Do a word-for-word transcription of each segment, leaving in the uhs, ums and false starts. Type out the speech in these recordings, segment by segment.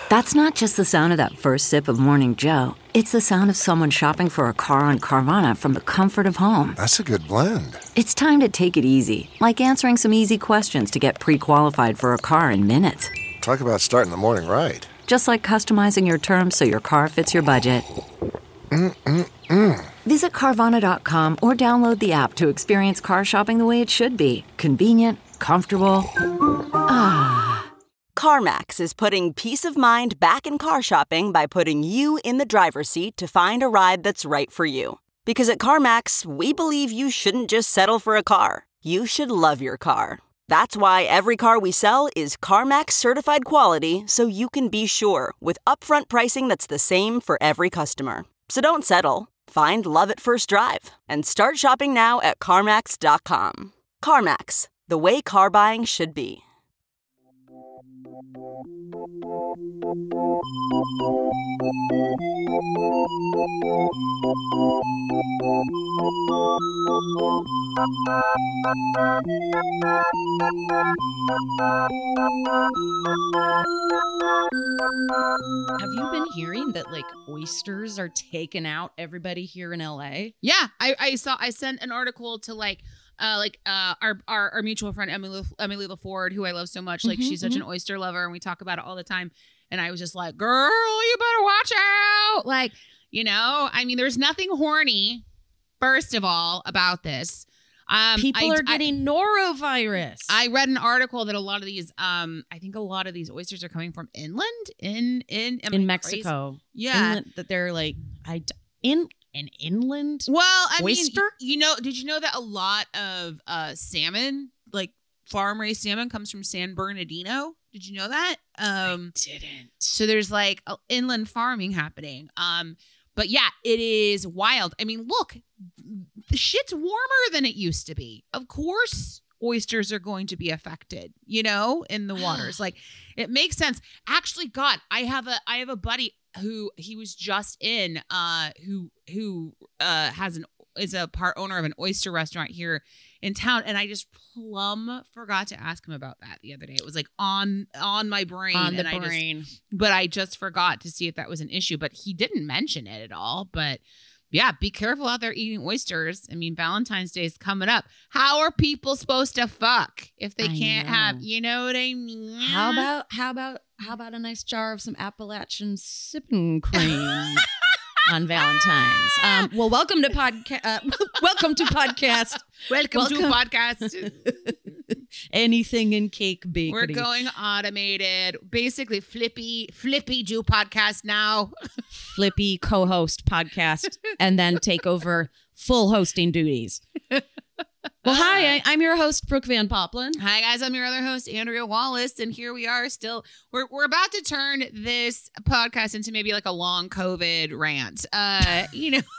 That's not just the sound of that first sip of Morning Joe. It's the sound of someone shopping for a car on Carvana from the comfort of home. That's a good blend. It's time to take it easy, like answering some easy questions to get pre-qualified for a car in minutes. Talk about starting the morning right. Just like customizing your terms so your car fits your budget. Mm-mm-mm. Visit Carvana dot com or download the app to experience car shopping the way it should be. Convenient, comfortable. Ah. CarMax is putting peace of mind back in car shopping by putting you in the driver's seat to find a ride that's right for you. Because at CarMax, we believe you shouldn't just settle for a car. You should love your car. That's why every car we sell is CarMax certified quality, so you can be sure with upfront pricing that's the same for every customer. So don't settle. Find love at first drive and start shopping now at CarMax dot com. CarMax, the way car buying should be. Have you been hearing that like oysters are taking out everybody here in L A? Yeah, I, I saw. I sent an article to like, uh, like uh, our, our our mutual friend Emily Emily LaFord, who I love so much. Like Mm-hmm, she's such mm-hmm. an oyster lover, and we talk about it all the time. And I was just like, girl, you better watch out. Like, you know, I mean, there's nothing horny, first of all, about this. Um, People I, are getting I, norovirus. I read an article that a lot of these, um, I think a lot of these oysters are coming from inland in in am in I Mexico. crazy? Yeah, Inland, that they're like I d- in an inland. Well, I oyster? mean, you know, did you know that a lot of uh, salmon, like farm raised salmon, comes from San Bernardino? Did you know that? Um, I didn't. So there's like a inland farming happening. Um, but yeah, it is wild. I mean, look, the shit's warmer than it used to be. Of course, oysters are going to be affected, you know, in the waters. Like, it makes sense. Actually, God, I have a I have a buddy who he was just in, uh, who who uh has an is a part owner of an oyster restaurant here in town, and I just plumb forgot to ask him about that the other day. It was like on on my brain, On the and I brain. just, but I just forgot to see if that was an issue. But he didn't mention it at all. But yeah, be careful out there eating oysters. I mean, Valentine's Day is coming up. How are people supposed to fuck if they I can't know. have? You know what I mean? How about how about how about a nice jar of some Appalachian sipping cream on Valentine's? Um, well, welcome to podcast. Uh, welcome to podcast. Welcome, Welcome. to podcast. Anything in cake bakery. We're going automated. Basically, Flippy, Flippy do podcast now. Flippy co-host podcast and then take over full hosting duties. Well, hi, I, I'm your host, Brooke Van Poplin. Hi guys, I'm your other host, Andrea Wallace, and here we are. Still, we're we're about to turn this podcast into maybe like a long COVID rant. Uh, you know.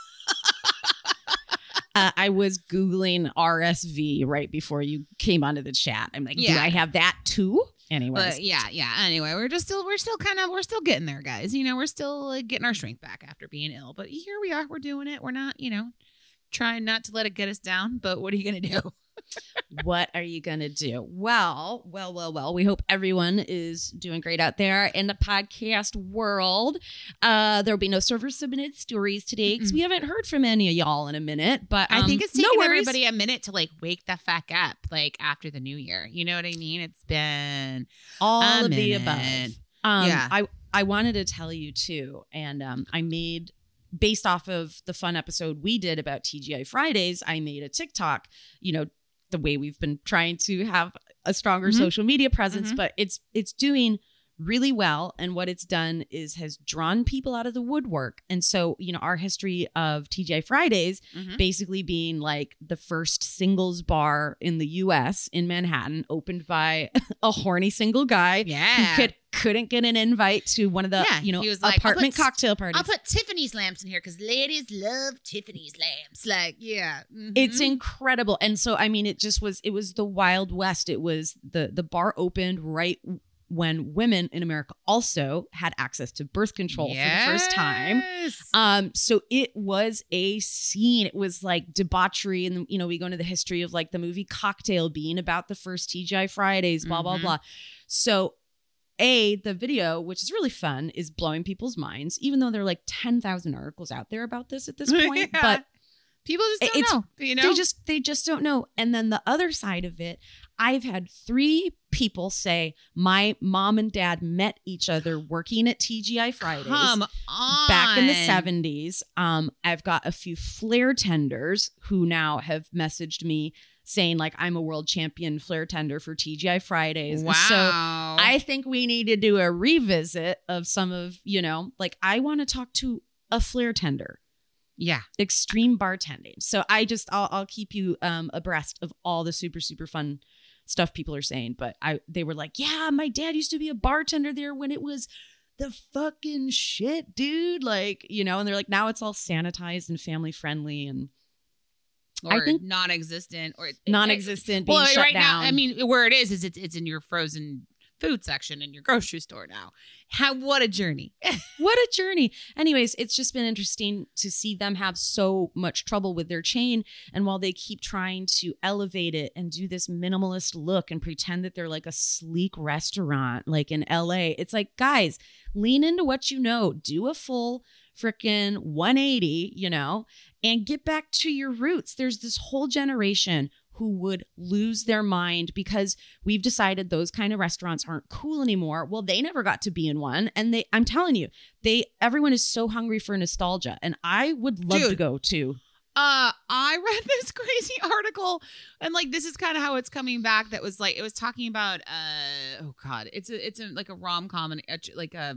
Uh, I was Googling R S V right before you came onto the chat. I'm like, Yeah. do I have that too? Anyways. But yeah, yeah. Anyway, we're just still, we're still kind of, we're still getting there, guys. You know, we're still like, getting our strength back after being ill. But here we are. We're doing it. We're not, you know, trying not to let it get us down. But what are you gonna do? What are you going to do? Well, well, well, well, we hope everyone is doing great out there in the podcast world. Uh, there'll be no server submitted stories today because we haven't heard from any of y'all in a minute. But um, I think it's no taking worries. everybody a minute to like wake the fuck up, like after the new year. You know what I mean? It's been all a of the minute. above. Um, Yeah. I, I wanted to tell you too, and um, I made, based off of the fun episode we did about T G I Fridays, I made a TikTok, you know, the way we've been trying to have a stronger Mhm. social media presence, Mhm. but it's it's doing really well. And what it's done is has drawn people out of the woodwork. And so, you know, our history of T G I Fridays Mhm. basically being like the first singles bar in the U S in Manhattan, opened by a horny single guy Yeah. who could, couldn't get an invite to one of the, Yeah, you know, he was like, apartment "I'll put- cocktail parties. I'll put Tiffany's lamps in here because ladies love Tiffany's lamps. Like, yeah. Mhm. It's incredible. And so, I mean, it just was, it was the Wild West. It was the, the bar opened right when women in America also had access to birth control for the first time. Yes. Um, so it was a scene. It was like debauchery. And, you know, we go into the history of like the movie Cocktail being about the first T G I Fridays, blah, blah, Mhm. blah. So A, the video, which is really fun, is blowing people's minds, even though there are like ten thousand articles out there about this at this point. Yeah. But people just don't it's, know, you know? They just, they just don't know. And then the other side of it, I've had three people say my mom and dad met each other working at T G I Fridays. Come on. Back in the seventies. Um, I've got a few flare tenders who now have messaged me saying like I'm a world champion flare tender for T G I Fridays. Wow. So I think we need to do a revisit of some of, you know, like I want to talk to a flare tender. Yeah. Extreme bartending. So I just, I'll, I'll keep you um, abreast of all the super, super fun stuff people are saying. But I, they were like, yeah, my dad used to be a bartender there when it was the fucking shit, dude. Like, you know, and they're like, now it's all sanitized and family friendly. And Or I think non-existent or non-existent being well, shut right down. now, I mean, where it is, is it's, it's in your frozen food section in your grocery store now. How, what a journey. What a journey. Anyways, it's just been interesting to see them have so much trouble with their chain. And while they keep trying to elevate it and do this minimalist look and pretend that they're like a sleek restaurant, like in L A, it's like, guys, lean into what you know. Do a full freaking one eighty, you know, and get back to your roots. There's this whole generation who would lose their mind because we've decided those kind of restaurants aren't cool anymore. Well, they never got to be in one. And they, I'm telling you, they, everyone is so hungry for nostalgia. And I would love Dude. to go too. Uh, I read this crazy article, and like this is kind of how it's coming back. That was like it was talking about uh oh god, it's a it's a, like a rom com and a, like a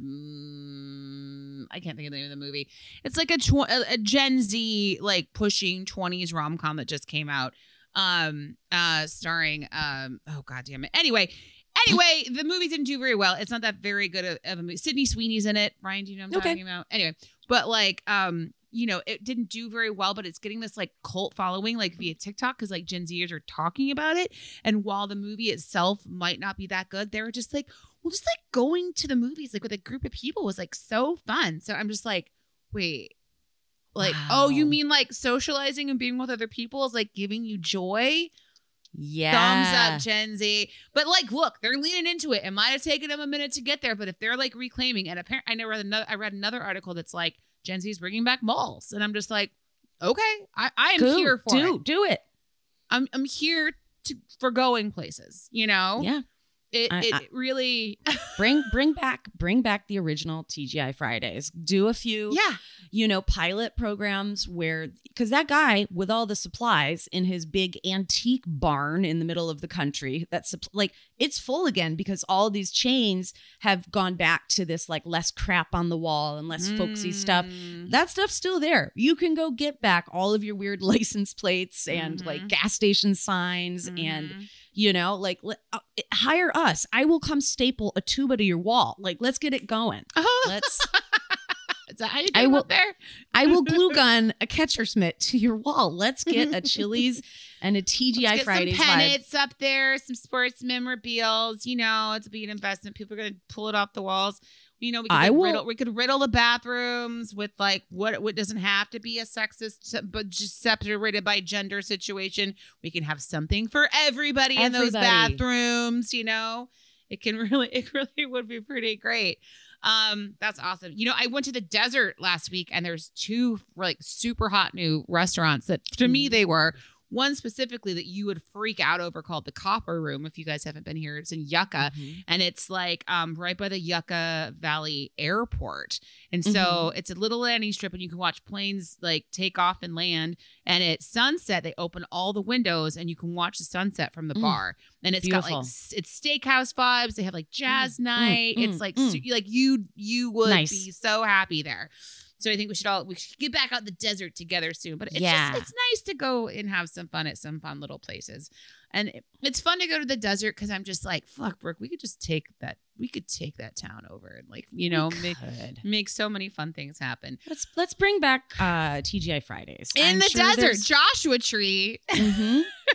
um, I can't think of the name of the movie. It's like a tw- a, a Gen Z like pushing twenties rom com that just came out, um uh starring um oh god damn it. Anyway. Anyway, the movie didn't do very well. It's not that very good of, of a movie. Sydney Sweeney's in it. Ryan, do you know what I'm Okay. talking about? Anyway, but like, um, you know, it didn't do very well, but it's getting this like cult following like via TikTok because like Gen Zers are talking about it. And while the movie itself might not be that good, they were just like, well, just like going to the movies like with a group of people was like so fun. So I'm just like, wait, like, Wow. oh, you mean like socializing and being with other people is like giving you joy? Yeah. Thumbs up, Gen Z. But like, look, they're leaning into it. It might have taken them a minute to get there, but if they're like reclaiming, and apparently, I never read another. I read another article that's like Gen Z is bringing back malls, and I'm just like, okay, I, I am Cool. here for do, it. Do it. I'm I'm here to for going places. You know, Yeah. it I- it I- really, Bring bring back bring back the original T G I Fridays. Do a few yeah. you know, pilot programs where, because that guy with all the supplies in his big antique barn in the middle of the country, that's like, it's full again because all these chains have gone back to this like less crap on the wall and less folksy stuff. Mm. That stuff's still there. You can go get back all of your weird license plates and Mhm. like gas station signs and, Mhm. you know, like let, uh, hire us. I will come staple a tuba to your wall. Like, let's get it going. Oh, Let's. is that how you do I it will- up there? I will glue gun a catcher's mitt to your wall. Let's get a Chili's and a T G I Let's get Fridays some vibe. pennants up there, some sports memorabilials. You know, it's a big investment. People are gonna pull it off the walls. You know, we could I like, will- riddle, we could riddle the bathrooms with like what what doesn't have to be a sexist, but just separated by gender situation. We can have something for everybody, in those Everybody. bathrooms. You know, it can really, it really would be pretty great. Um, that's awesome. You know, I went to the desert last week and there's two like super hot new restaurants that to me they were. One specifically that you would freak out over called the Copper Room. If you guys haven't been here, it's in Yucca. Mhm. And it's like um, right by the Yucca Valley Airport. And so Mm-hmm. it's a little landing strip and you can watch planes like take off and land. And at sunset, they open all the windows and you can watch the sunset from the Mm. bar. And it's got Beautiful. like, s- it's steakhouse vibes. They have like jazz night. mm, it's like, mm. su- like you, you would Nice. be so happy there. So I think we should all we should get back out the desert together soon. But it's Yeah. just it's nice to go and have some fun at some fun little places. And it- it's fun to go to the desert because I'm just like, fuck, Brooke, we could just take that we could take that town over and like, you know, make Could. make so many fun things happen. Let's let's bring back uh, T G I Fridays In I'm the sure desert, there's- Joshua Tree. Mhm.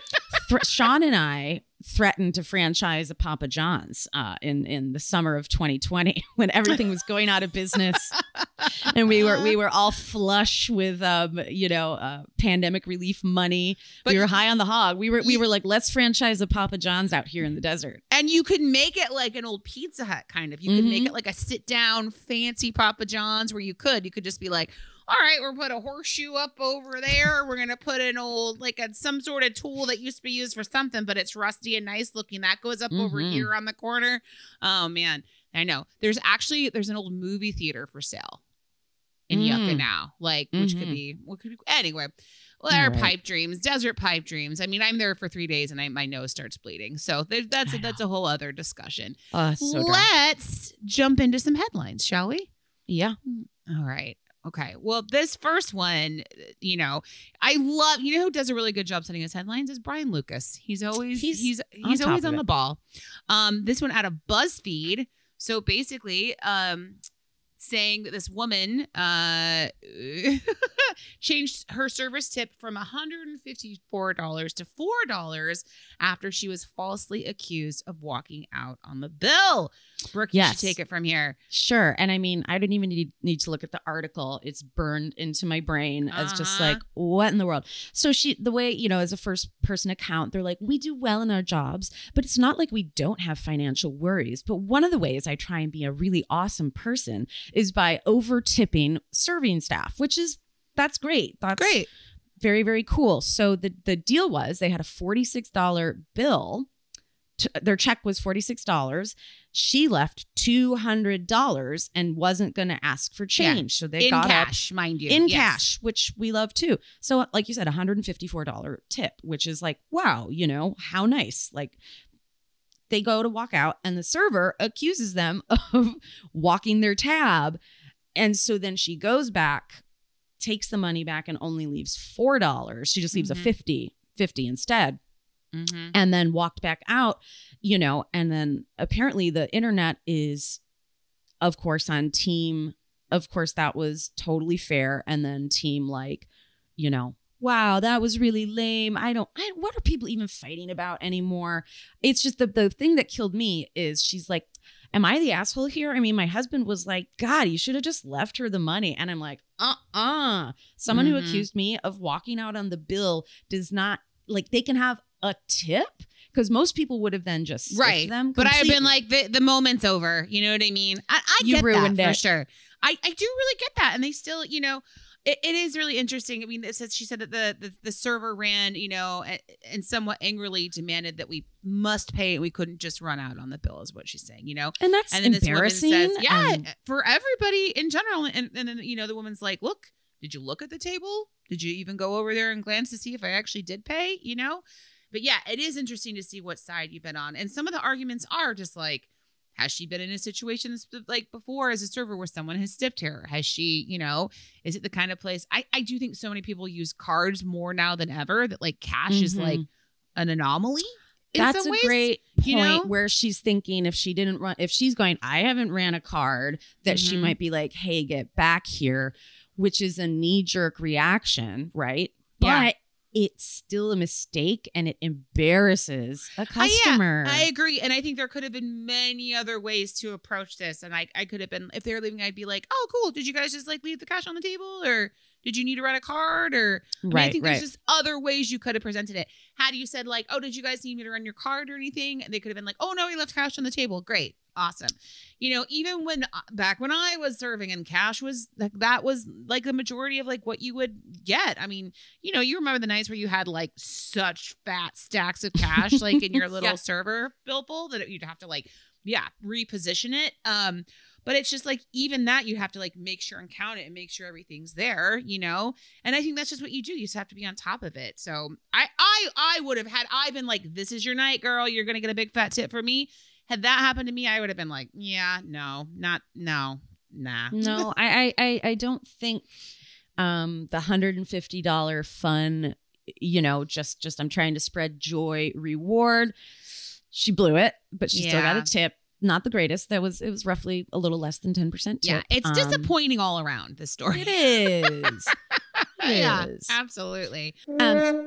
th- Sean and I threatened to franchise a Papa John's uh, in in the summer of twenty twenty when everything was going out of business, and we were we were all flush with um you know uh, pandemic relief money. But we were high on the hog. We were we were like, let's franchise a Papa John's out here in the desert. And you could make it like an old Pizza Hut kind of. You could mm-hmm. make it like a sit down fancy Papa John's where you could you could just be like, all right, we'll put a horseshoe up over there. We're going to put an old, like a, some sort of tool that used to be used for something, but it's rusty and nice looking. That goes up mm-hmm. over here on the corner. Oh, man. I know. There's actually, there's an old movie theater for sale in mm. Yucca now. Like, which mm-hmm. could be, what could be, anyway. Well, our right. pipe dreams, desert pipe dreams. I mean, I'm there for three days and I, my nose starts bleeding. So there, that's, a, that's a whole other discussion. Uh, so Let's dark. jump into some headlines, shall we? Yeah. All right. Okay. Well, this first one, you know, I love, you know, who does a really good job setting his headlines is Brian Lucas. He's always, he's, he's, he's always on the ball. Um, this one out of BuzzFeed. So basically, um, saying that this woman uh, changed her service tip from one hundred fifty-four dollars to four dollars after she was falsely accused of walking out on the bill. Brooke, yes. you should take it from here. Sure. And I mean, I didn't even need, need to look at the article. It's burned into my brain as uh-huh. just like, what in the world? So she, the way, you know, as a first person account, they're like, we do well in our jobs, but it's not like we don't have financial worries. But one of the ways I try and be a really awesome person is by over tipping serving staff, which is, that's great. That's great. Very, very cool. So the, the deal was they had a forty-six dollars bill. T- their check was forty-six dollars. She left two hundred dollars and wasn't going to ask for change. Yeah. So they in got cash, up, mind you. In yes. cash, which we love too. So like you said, one hundred fifty-four dollars tip, which is like, wow, you know, how nice. Like they go to walk out and the server accuses them of walking their tab. And so then she goes back, takes the money back and only leaves four dollars. She just leaves mm-hmm. a fifty, fifty instead. Mm-hmm. And then walked back out, you know, and then apparently the internet is, of course, on team. Of course, that was totally fair. And then team like, you know, wow, that was really lame. I don't, I, what are people even fighting about anymore? It's just the, the thing that killed me is she's like, am I the asshole here? I mean, my husband was like, God, you should have just left her the money. And I'm like, uh-uh. Someone mm-hmm. who accused me of walking out on the bill does not, like, they can have a tip because most people would have then just right them but I have been like the, the moment's over, you know what I mean? I, I you get ruined that it. For sure. I, I do really get that, and they still, you know, it, it is really interesting. I mean, it says she said that the, the the server ran, you know, and, and somewhat angrily demanded that we must pay. We couldn't just run out on the bill, is what she's saying, you know. And that's and then embarrassing. This woman says, yeah, and- for everybody in general. And, and then, you know, the woman's like, look, did you look at the table? Did you even go over there and glance to see if I actually did pay? You know. But yeah, it is interesting to see what side you've been on. And some of the arguments are just like, has she been in a situation like before as a server where someone has stiffed her? Has she, you know, is it the kind of place? I, I do think so many people use cards more now than ever, that like cash mm-hmm. is like an anomaly. That's a ways, great point, you know? where she's thinking if she didn't run, if she's going, I haven't ran a card, that Mm-hmm. she might be like, hey, get back here, which is a knee jerk reaction, right? Yeah. But it's still a mistake and it embarrasses a customer. Uh, yeah, I agree. And I think there could have been many other ways to approach this. And I, I could have been, if they were leaving, I'd be like, oh, cool. Did you guys just like leave the cash on the table? Or did you need to run a card? Or I, mean, right, I think right. there's just other ways you could have presented it. Had you said like, oh, did you guys need me to run your card or anything? And they could have been like, oh, no, we left cash on the table. Great. Awesome. You know, even when back when I was serving and cash was like, that was like the majority of like what you would get. I mean, you know, you remember the nights where you had like such fat stacks of cash, like in your little yeah. server bill bowl that you'd have to like, yeah, reposition it. Um, but it's just like, even that you have to like make sure and count it and make sure everything's there, you know? And I think that's just what you do. You just have to be on top of it. So I, I, I would have had, I been like, this is your night, girl. You're going to get a big fat tip from me. Had that happened to me, I would have been like, yeah, no, not, no, nah. No, I, I, I don't think um, the one hundred fifty dollars fun, you know, just, just I'm trying to spread joy reward. She blew it, but she yeah. still got a tip. Not the greatest. That was, it was roughly a little less than ten percent tip. Yeah, it's um, disappointing all around, this story. It is. Yeah, is. absolutely. Um,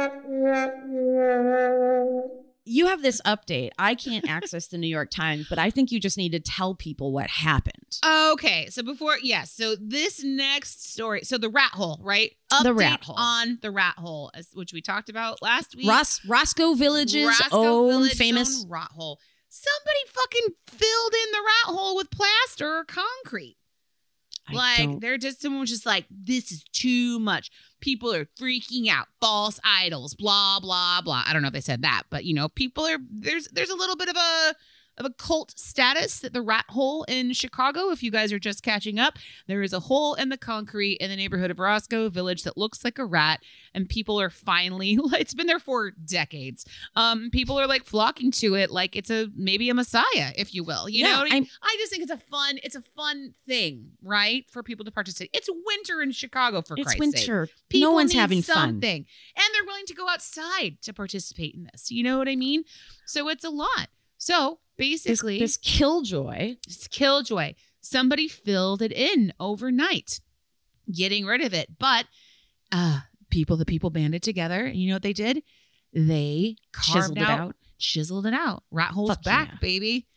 you have this update. I can't access the New York Times, but I think you just need to tell people what happened. Okay, so before, yes, so this next story, so the rat hole, right? Update The rat hole. on the rat hole, as, which we talked about last week. Ros- Roscoe Village's Roscoe own Village's famous. own rat hole. Somebody fucking filled in the rat hole with plaster or concrete. I Like, don't- they're just, someone was just like, this is too much. People are freaking out. False idols, blah, blah, blah. I don't know if they said that, but, you know, people are, there's there's a little bit of a, of a cult status at the rat hole in Chicago. If you guys are just catching up, there is a hole in the concrete in the neighborhood of Roscoe Village that looks like a rat, and people are finally, it's been there for decades. Um, people are like flocking to it like it's a, maybe a messiah, if you will. You Yeah, know what I mean? I'm- I just think it's a fun, it's a fun thing, right? For people to participate. It's winter in Chicago, for It's Christ's sake. winter. People No one's need having fun. something. And they're willing to go outside to participate in this. You know what I mean? So it's a lot. So This, basically, this killjoy. it's killjoy. Somebody filled it in overnight, getting rid of it. But uh, people, the people banded together. And you know what they did? They carved Chiseled it out, out. chiseled it out. Rat hole's Fuck back, yeah. baby.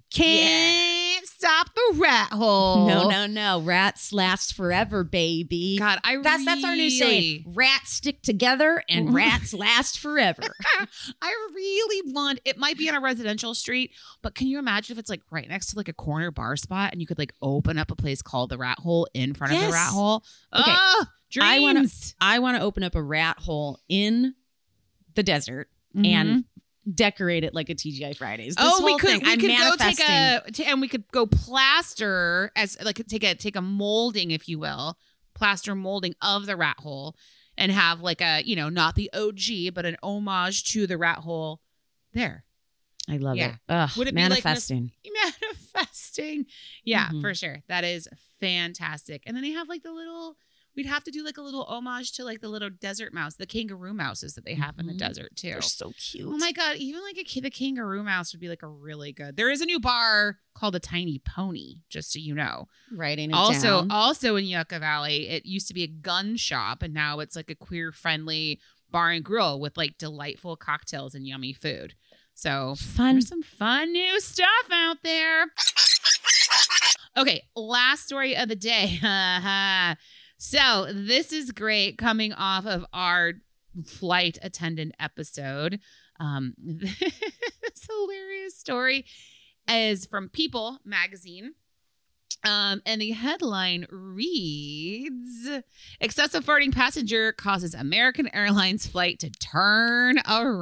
Can't stop the rat hole. No, no, no. Rats last forever, baby. God, I That's that's our new saying. really- Rats stick together and rats last forever. I really want, it might be on a residential street, but can you imagine if it's like right next to like a corner bar spot and you could like open up a place called the Rat Hole in front of Yes. the Rat Hole? Okay. Oh, dreams. I wanna- I want to open up a rat hole in the desert Mhm. and decorate it like a T G I Fridays. This oh, we whole could thing, we I'm could go take manifesting. a t- and we could go plaster as like take a take a molding, if you will, plaster molding of the Rat Hole, and have like a, you know, not the O G but an homage to the Rat Hole there. I love Yeah. it. Ugh, Would it be like manifesting. Manifesting. Yeah, Mhm. for sure. That is fantastic. And then they have like the little, we'd have to do like a little homage to like the little desert mouse, the kangaroo mouses that they have in the Mhm. desert too. They're so cute. Oh my God. Even like a ki- the kangaroo mouse would be like a really good. There is a new bar called the Tiny Pony, just so you know. Writing it Also, down. also in Yucca Valley, it used to be a gun shop, and now it's like a queer friendly bar and grill with like delightful cocktails and yummy food. So Fun. there's some fun new stuff out there. Okay, last story of the day. So this is great, coming off of our flight attendant episode. Um, this hilarious story is from People magazine. Um, and the headline reads, excessive farting passenger causes American Airlines flight to turn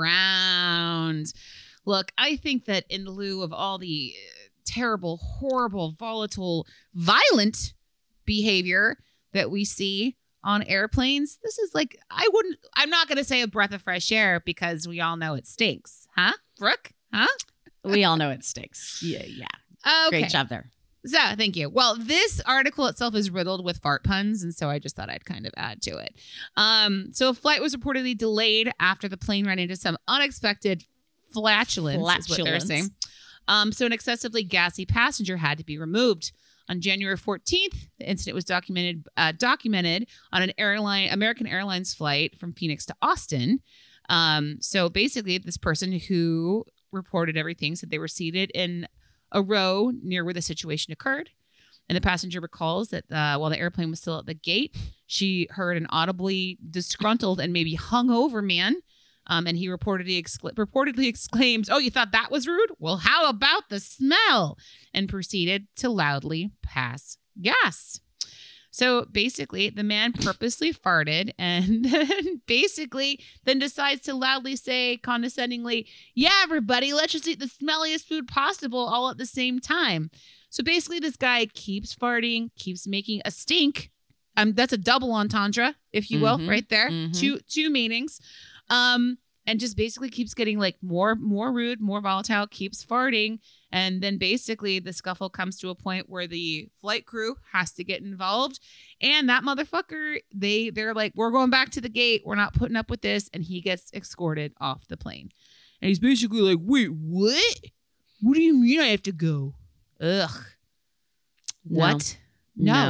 around. Look, I think that in lieu of all the uh, terrible, horrible, volatile, violent behavior that we see on airplanes, this is like, I wouldn't, I'm not going to say a breath of fresh air because we all know it stinks. Huh? Brooke? Huh? We all know it stinks. Yeah, yeah. Okay. Great job there. So, thank you. Well, this article itself is riddled with fart puns, and so I just thought I'd kind of add to it. Um, so, a flight was reportedly delayed after the plane ran into some unexpected flatulence, is what they're Flatulence. saying. Um, so, an excessively gassy passenger had to be removed. On January fourteenth, the incident was documented uh, documented on an airline American Airlines flight from Phoenix to Austin. Um, so, basically, this person who reported everything said they were seated in a row near where the situation occurred. And the passenger recalls that uh, while the airplane was still at the gate, she heard an audibly disgruntled and maybe hungover man. Um, and he reportedly, excla- reportedly exclaims, "Oh, you thought that was rude? Well, how about the smell?" And proceeded to loudly pass gas. So basically, the man purposely farted and then basically then decides to loudly say condescendingly, "Yeah, everybody, let's just eat the smelliest food possible all at the same time." So basically, this guy keeps farting, keeps making a stink. Um, that's a double entendre, if you will, Mhm, right there. mhm. Two two meanings. Um, and just basically keeps getting like more more rude, more volatile, keeps farting. And then basically the scuffle comes to a point where the flight crew has to get involved. And that motherfucker, they, they're like, "We're going back to the gate. We're not putting up with this." And he gets escorted off the plane. And he's basically like, "Wait, what? What do you mean I have to go?" Ugh. No. What? No. No.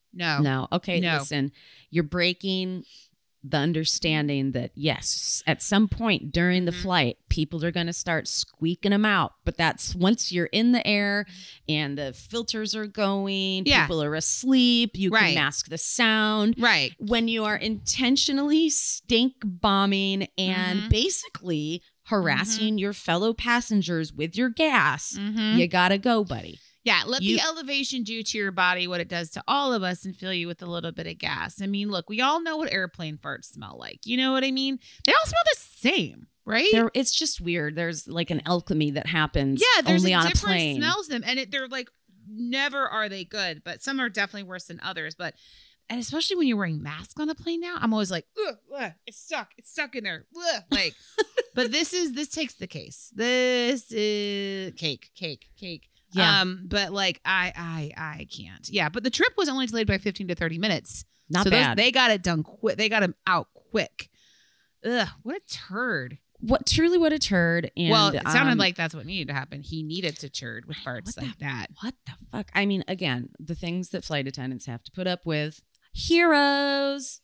No. No. Okay, No. listen, you're breaking the understanding that, yes, at some point during the Mhm. flight, people are going to start squeaking them out. But that's once you're in the air and the filters are going, Yeah. people are asleep, you Right. can mask the sound. Right. When you are intentionally stink bombing and Mhm. basically harassing your fellow passengers with your gas, Mhm. you got to go, buddy. Yeah, let You- the elevation do to your body what it does to all of us and fill you with a little bit of gas. I mean, look, we all know what airplane farts smell like. You know what I mean? They all smell the same, right? There, it's just weird. There's like an alchemy that happens yeah, there's only a on a different plane. smells to them, and it, they're like never are they good, but some are definitely worse than others. But and especially when you're wearing masks on a plane now, I'm always like, ugh, ugh, it's stuck, it's stuck in there, ugh, like. But this is this takes the case. This is cake, cake, cake. Yeah. Um, but like I I I can't. Yeah, but the trip was only delayed by fifteen to thirty minutes. Not so those- bad. they got it done quick. They got him out quick. Ugh, what a turd. What truly what a turd. And, well, it sounded um, like that's what needed to happen. He needed to turd with farts what like that. What the fuck? I mean, again, the things that flight attendants have to put up with. Heroes.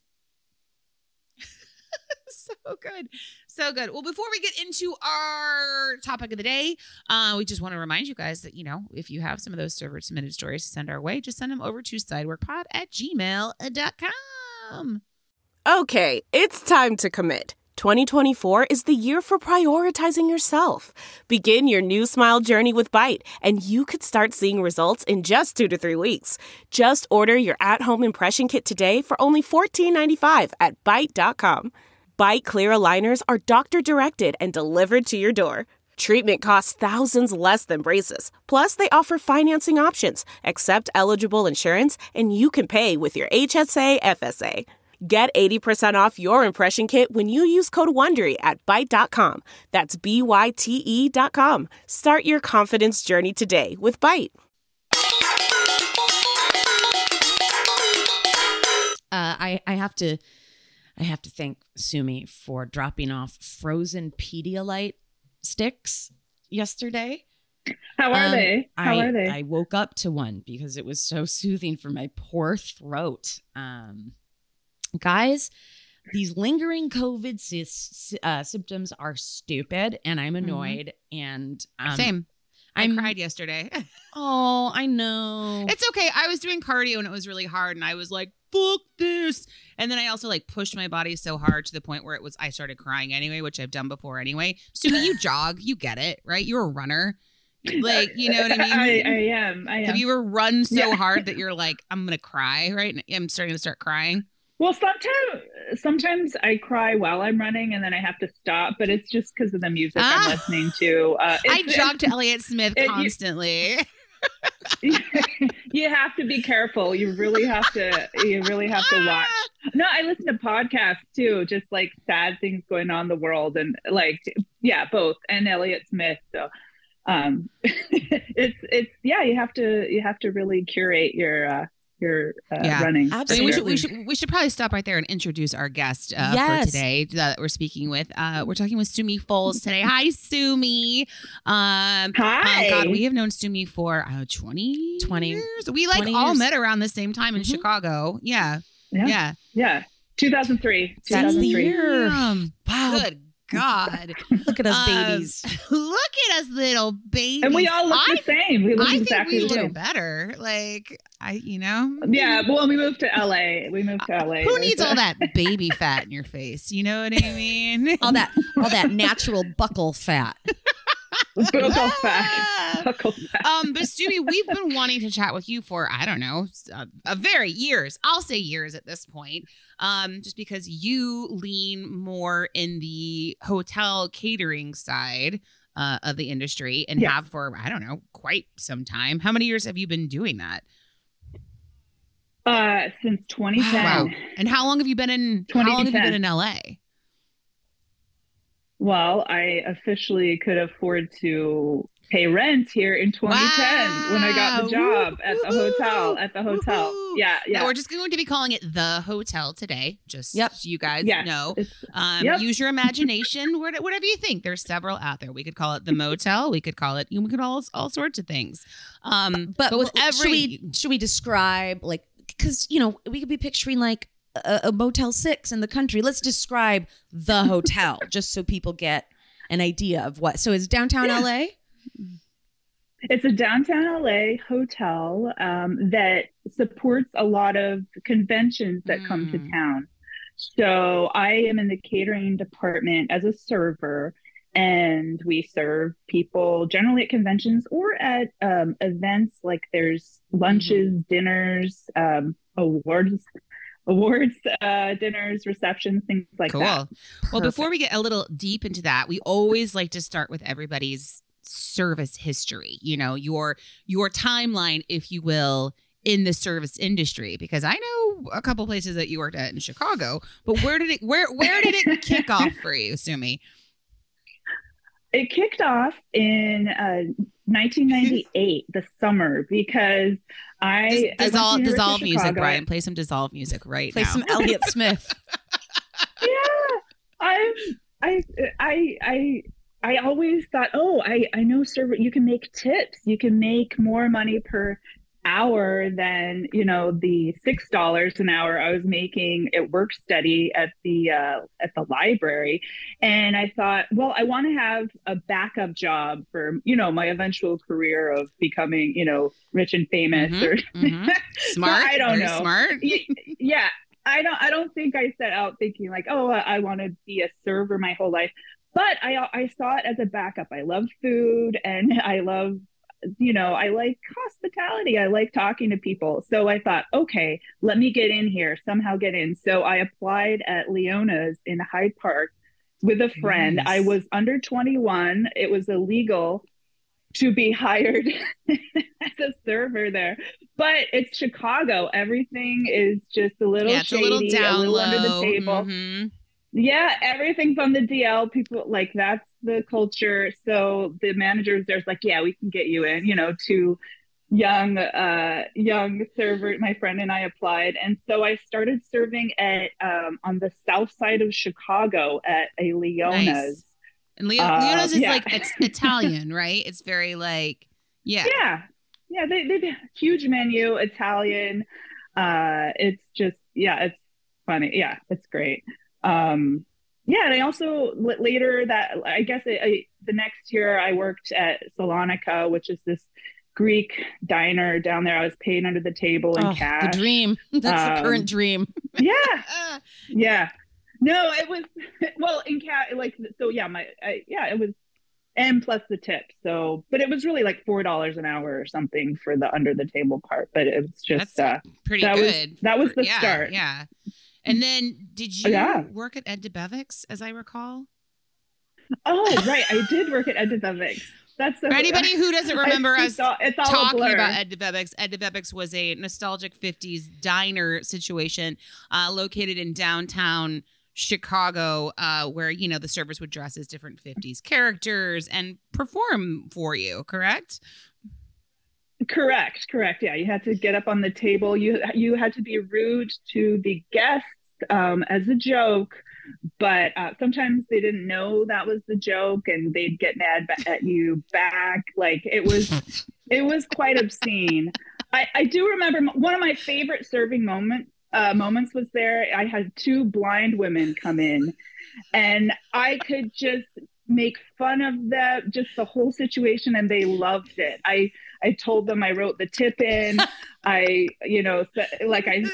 So good. So good. Well, before we get into our topic of the day, uh, we just want to remind you guys that, you know, if you have some of those server submitted stories to send our way, just send them over to sideworkpod at gmail dot com. Okay, it's time to commit. twenty twenty-four is the year for prioritizing yourself. Begin your new smile journey with Byte, and you could start seeing results in just two to three weeks. Just order your at-home impression kit today for only fourteen ninety-five at byte dot com. Byte clear aligners are doctor-directed and delivered to your door. Treatment costs thousands less than braces. Plus, they offer financing options, accept eligible insurance, and you can pay with your H S A F S A. Get eighty percent off your impression kit when you use code WONDERY at byte dot com. That's B Y T E dot com. Start your confidence journey today with Byte. Uh, I, I have to I have to thank Sumi for dropping off frozen Pedialyte sticks yesterday. How are Um, they? How I, are they? I woke up to one because it was so soothing for my poor throat. Um, guys, these lingering COVID sy- uh, symptoms are stupid, and I'm annoyed. And um, Same. I I'm cried yesterday. Oh, I know. It's okay. I was doing cardio and it was really hard, and I was like, fuck this. And then I also like pushed my body so hard to the point where it was I started crying anyway, which I've done before anyway. Sumi, you jog, you get it, right? You're a runner. Like, you know what I mean? I, I am. I am. Have you ever run so Yeah. hard that you're like, I'm gonna cry, right? And I'm starting to start crying. Well, sometimes sometimes I cry while I'm running, and then I have to stop. But it's just because of the music Ah. I'm listening to. Uh, I it's- jog to Elliott Smith it- you- constantly. you have to be careful. You really have to. You really have to watch. No, I listen to podcasts too, just like sad things going on in the world, and like yeah, both and Elliott Smith. So, um, it's it's yeah, you have to you have to really curate your uh, your uh, Yeah. running. I mean, we should, we Absolutely. should we should probably stop right there and introduce our guest uh, Yes. for today that we're speaking with. Uh, we're talking with Sumi Foles today. Hi, Sumi. Um, Hi. Oh God, we have known Sumi for uh, twenty, twenty years. We like twenty all years. met around the same time in Mhm. Chicago. Yeah, Yeah. yeah. Yeah, two thousand three. That's the two thousand three. year. Damn. Wow. Good God. Look at us Um, babies. Look at us, little babies. And we all look I, the same. We look I exactly think the we same. look better. Like I, you know. Yeah, well, we moved to L A. We moved to L A. Who There's needs a- all that baby fat in your face? You know what I mean? all that all that natural buckle fat. buckle Ah! fat? Buckle fat. Um, but Sumi, we've been wanting to chat with you for I don't know, a, a very years. I'll say years at this point. Um, just because you lean more in the hotel catering side uh, of the industry and Yeah. have for I don't know quite some time. How many years have you been doing that? Uh, since twenty ten. Wow. And how long have you been in? How long have you been in L A? Well, I officially could afford to pay rent here in twenty ten when I got the Wow. job at the hotel. At the hotel. Woohoo. Yeah, yeah. Now, we're just going to be calling it the hotel today. Just Yep. so you guys Yes, know. it's- Um, Yep. Use your imagination, whatever whatever you think. There's several out there. We could call it the motel. We could call it. We could all all sorts of things. Um, but, But, with w- every should we should we describe like because, you know, we could be picturing like a, a Motel six in the country. Let's describe the hotel just so people get an idea of what. So it's downtown Yeah. L A? It's a downtown L A hotel um, that supports a lot of conventions that mm. come to town. So I am in the catering department as a server, and we serve people generally at conventions or at um, events like there's lunches, mm-hmm. dinners, um, awards, awards, uh, dinners, receptions, things like cool. that. Well, before we get a little deep into that, we always like to start with everybody's service history, you know, your your timeline, if you will, in the service industry, because I know a couple places that you worked at in Chicago, but where did it where where did it kick off for you, Sumi? It kicked off in uh, nineteen ninety-eight, the summer, because I Dis- dissolve I dissolve music, Brian. Play some dissolve music right Play now. some Elliott Smith. Yeah, I'm I I I. I always thought, oh, I, I know server, you can make tips. You can make more money per hour than, you know, the six dollars an hour I was making at work study at the uh, at the library. And I thought, well, I want to have a backup job for, you know, my eventual career of becoming, you know, rich and famous. Mm-hmm, or mm-hmm. Smart. So I don't Very know. Smart. Yeah. I don't I don't think I set out thinking like, oh, I want to be a server my whole life. But I I saw it as a backup. I love food and I love, you know, I like hospitality. I like talking to people. So I thought, okay, let me get in here, somehow get in. So I applied at Leona's in Hyde Park with a friend. Nice. I was under twenty-one. It was illegal to be hired as a server there. But it's Chicago. Everything is just a little yeah, it's shady, a little down a little low. under the table. Mm-hmm. Yeah, everything's on the D L. People like that's the culture. So the managers there's like, yeah, we can get you in, you know, to young, uh, young server. My friend and I applied. And so I started serving at, um, on the south side of Chicago at a Leona's. Nice. And Leo- uh, Leona's is yeah. like, it's Italian, right? It's very like, yeah. Yeah. Yeah. They, they have a huge menu, Italian. Uh, it's just, yeah, it's funny. Yeah, it's great. Um, yeah, and I also later that I guess I, I, the next year I worked at Salonica, which is this Greek diner down there. I was paid under the table in oh, cash. The dream. That's um, the current dream. Yeah, yeah. No, it was well in cash. Like so, yeah. My I, yeah, it was, and plus the tip. So, but it was really like four dollars an hour or something for the under the table part. But it was just That's uh, pretty that good. Was, that was the yeah, start. Yeah. And then did you yeah. work at Ed DeBevick's, as I recall? Oh, right. I did work at Ed DeBevick's. That's so For anybody who doesn't remember us all, it's all talking a blur. about Ed DeBevick's, Ed DeBevick's was a nostalgic fifties diner situation uh, located in downtown Chicago, uh, where, you know, the servers would dress as different fifties characters and perform for you, correct? Correct, correct. Yeah, you had to get up on the table. You you had to be rude to the guests um, as a joke, but uh, sometimes they didn't know that was the joke, and they'd get mad ba- at you back. Like it was, it was quite obscene. I, I do remember m- one of my favorite serving moment uh, moments was there. I had two blind women come in, and I could just make fun of them, just the whole situation, and they loved it. I I told them I wrote the tip in. I, you know, like I,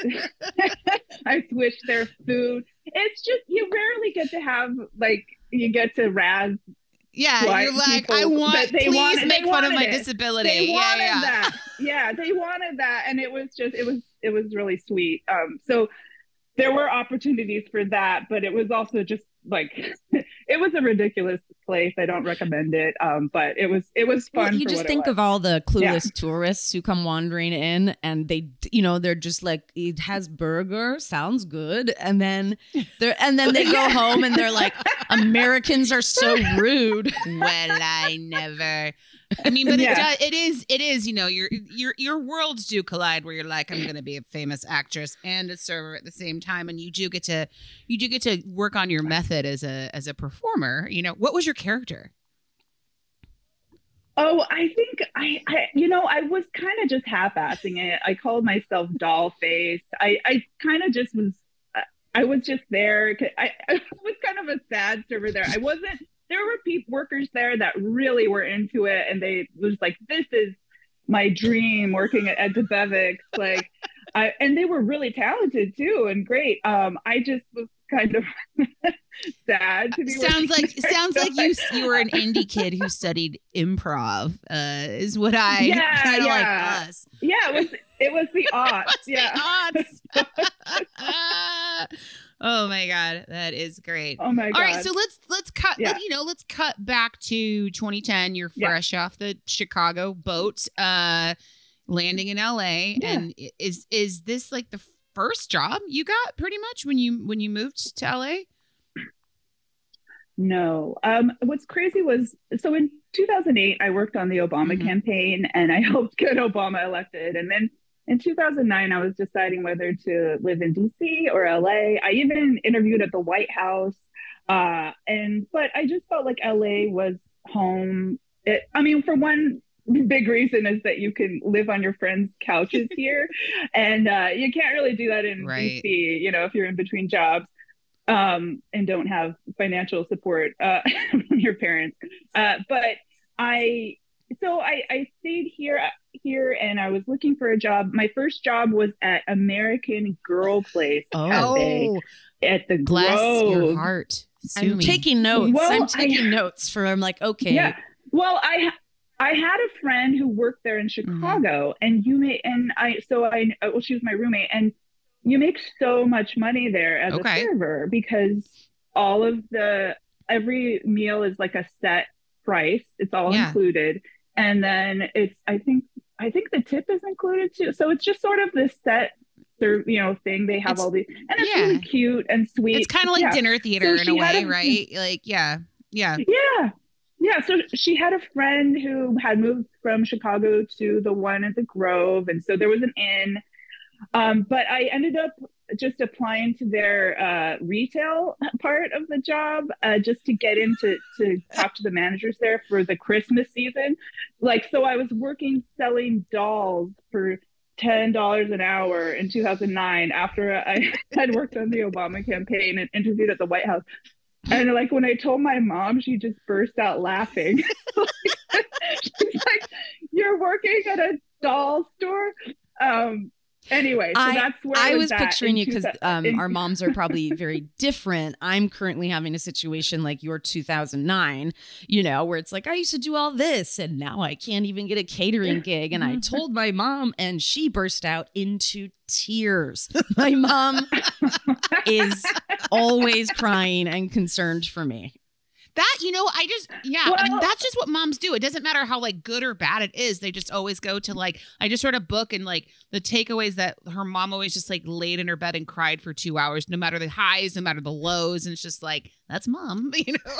I switched their food. It's just, you rarely get to have, like, you get to razz. Yeah, you're like, I want, they please wanted, make they fun of my it. disability. They yeah, wanted yeah. that. Yeah, they wanted that. And it was just, it was, it was really sweet. Um, so there were opportunities for that, but it was also just like, it was a ridiculous place. I don't recommend it. Um, but it was, it was fun. Well, you for just what think it was. of all the clueless Yeah. tourists who come wandering in, and they, you know, they're just like, it has burger, sounds good, and then they're, and then they go home and they're like, Americans are so rude. Well, I never. I mean, but Yeah. it does, it is, it is, you know, your your your worlds do collide where you're like, I'm going to be a famous actress and a server at the same time, and you do get to, you do get to work on your method as a as a performer. You know, what was your character? Oh, I think I, I you know, I was kind of just half-assing it. I called myself doll face. I, I kind of just was, I was just there. I, I was kind of a sad server there. I wasn't, there were people, workers there that really were into it. And they was like, this is my dream working at, at DeBevics. Like, I, and they were really talented too and great. Um, I just was kind of sad to be sounds like there. sounds So like you you were an indie kid who studied improv uh is what I yeah, kind of yeah. like us. Yeah, it was it was the odds. Yeah. The odds. Oh my god, that is great. Oh my god. All right, so let's let's cut Yeah. let, you know, let's cut back to twenty ten. You're Yeah. fresh off the Chicago boat, uh landing in L A. Yeah. And is is this like the first job you got pretty much when you when you moved to L A? No. Um, what's crazy was, so in two thousand eight, I worked on the Obama Mhm. campaign and I helped get Obama elected. And then in two thousand nine, I was deciding whether to live in D C or L A. I even interviewed at the White House. Uh, and, but I just felt like L A was home. It, I mean, for one big reason is that you can live on your friends' couches here. And uh, you can't really do that in Right. D C, you know, if you're in between jobs. Um, and don't have financial support uh, from your parents. Uh, but I, so I, I stayed here, here, and I was looking for a job. My first job was at American Girl Place Cafe Oh, at the bless Grove. your heart. Sue I'm me. taking notes. Well, I'm I- taking notes for. I'm like, okay. Yeah. Well, I I had a friend who worked there in Chicago, and you may and I so I well she was my roommate, and you make so much money there as Okay. a server because all of the every meal is like a set price. It's all Yeah. included, and then it's I think I think the tip is included too. So it's just sort of this set. Serve, you know, thing they have It's- all these, and it's yeah. really cute and sweet. It's kind of like Yeah. dinner theater So in a she had way, a- right? Like, yeah, yeah. Yeah. Yeah. So she had a friend who had moved from Chicago to the one at the Grove. And so there was an inn. Um, but I ended up just applying to their uh, retail part of the job uh, just to get into to talk to the managers there for the Christmas season. Like, so I was working selling dolls for ten dollars an hour in two thousand nine after I had worked on the Obama campaign and interviewed at the White House. And like when I told my mom, she just burst out laughing. She's like, "You're working at a doll store?" Um, anyway, so I, that's where I I was at picturing in you because two thou- um, in- our moms are probably very different. I'm currently having a situation like your two thousand nine, you know, where it's like, I used to do all this and now I can't even get a catering gig. And I told my mom and she burst out into tears. My mom is always crying and concerned for me. That, you know, I just, yeah, I mean, Well- that's just what moms do. It doesn't matter how like good or bad it is. They just always go to like, I just read a book and like the takeaways that her mom always just like laid in her bed and cried for two hours, no matter the highs, no matter the lows. And it's just like, that's mom, you know?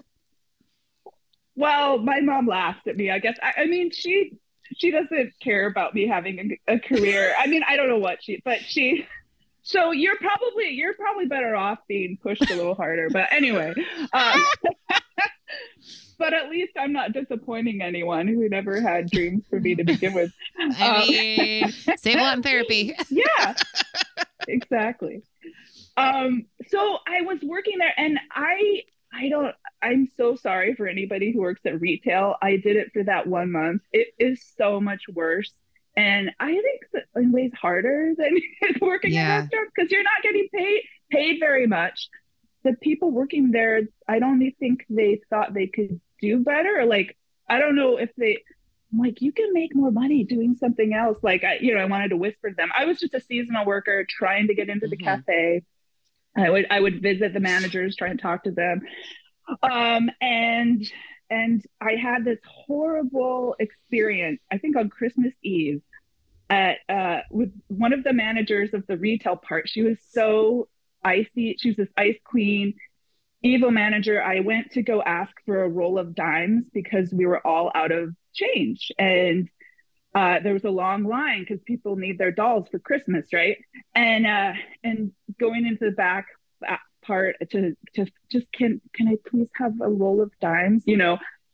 Well, my mom laughed at me. I guess. I, I mean, she she doesn't care about me having a, a career. I mean, I don't know what she, but she. So you're probably you're probably better off being pushed a little harder. But anyway, um, but at least I'm not disappointing anyone who never had dreams for me to begin with. I Um, mean, save a lot in therapy. Yeah, exactly. Um, so I was working there, and I I don't. I'm so sorry for anybody who works at retail. I did it for that one month. It is so much worse. And I think it's in ways harder than working Yeah. in restaurants because you're not getting paid paid very much. The people working there, I don't even think they thought they could do better. Like, I don't know if they, I'm like, you can make more money doing something else. Like, I, you know, I wanted to whisper to them. I was just a seasonal worker trying to get into the Mhm. cafe. I would I would visit the managers, try and talk to them. Um, and and I had this horrible experience, I think on Christmas Eve, at uh, with one of the managers of the retail part. She was so icy. She was this ice queen, evil manager. I went to go ask for a roll of dimes because we were all out of change. And uh, there was a long line because people need their dolls for Christmas, right? And uh, and going into the back uh, part to to just can can I please have a roll of dimes? You know,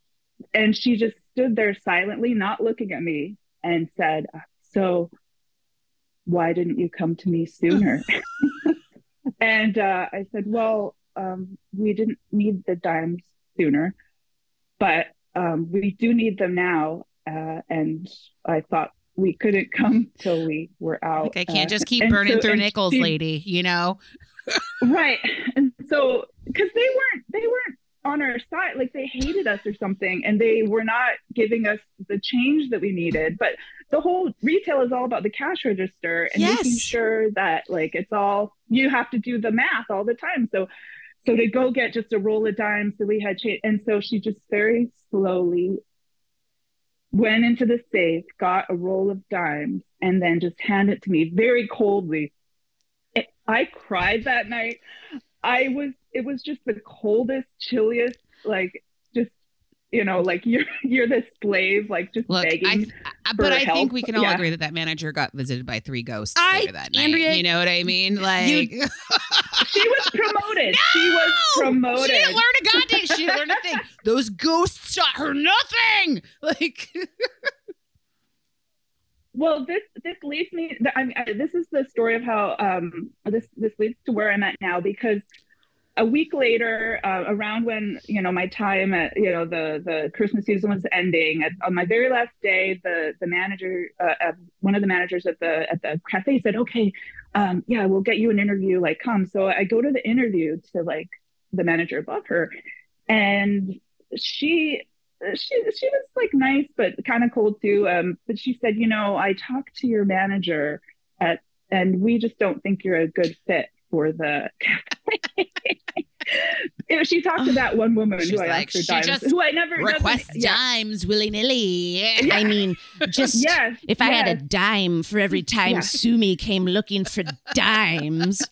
and she just stood there silently, not looking at me, and said, "So why didn't you come to me sooner?" And uh, I said, "Well, um, we didn't need the dimes sooner, but um, we do need them now. Uh, and I thought we couldn't come till we were out. Like, I can't uh, just keep and burning so- through and nickels, she- lady, you know?" Right. And so, because they weren't, they weren't on our side, like they hated us or something, and they were not giving us the change that we needed. But the whole retail is all about the cash register and Yes. making sure that like it's all, you have to do the math all the time. So, so to go get just a roll of dimes, so we had change. And so she just very slowly went into the safe, got a roll of dimes, and then just handed it to me very coldly. It- I cried that night. I was, it was just the coldest, chilliest, like just, you know, like you're, you're the slave, like just Look, begging. I, I, but for I help. think we can all Yeah. agree that that manager got visited by three ghosts I- later that night. Andrea, you know what I mean? Like, She was promoted. She was promoted. She didn't learn a goddamn. She didn't learn a thing. Those ghosts taught her nothing. Like, Well, this this leads me. I mean, I- this is the story of how um this this leads to where I'm at now, because a week later, uh, around when you know my time at you know the the Christmas season was ending, at, on my very last day, the the manager, uh, uh, one of the managers at the at the cafe said, "Okay, um, yeah, we'll get you an interview. Like, come." So I go to the interview to like the manager above her, and she. She she was like nice, but kind of cold too. Um, but she said, you know, I talked to your manager at, and we just don't think you're a good fit for the cafe. You know, she talked to that one woman She's who I like, asked for she dimes, just who I never request doesn't- yeah. dimes willy nilly. I mean, just Yes, if I had a yes. dime for every time Yeah. Sumi came looking for dimes.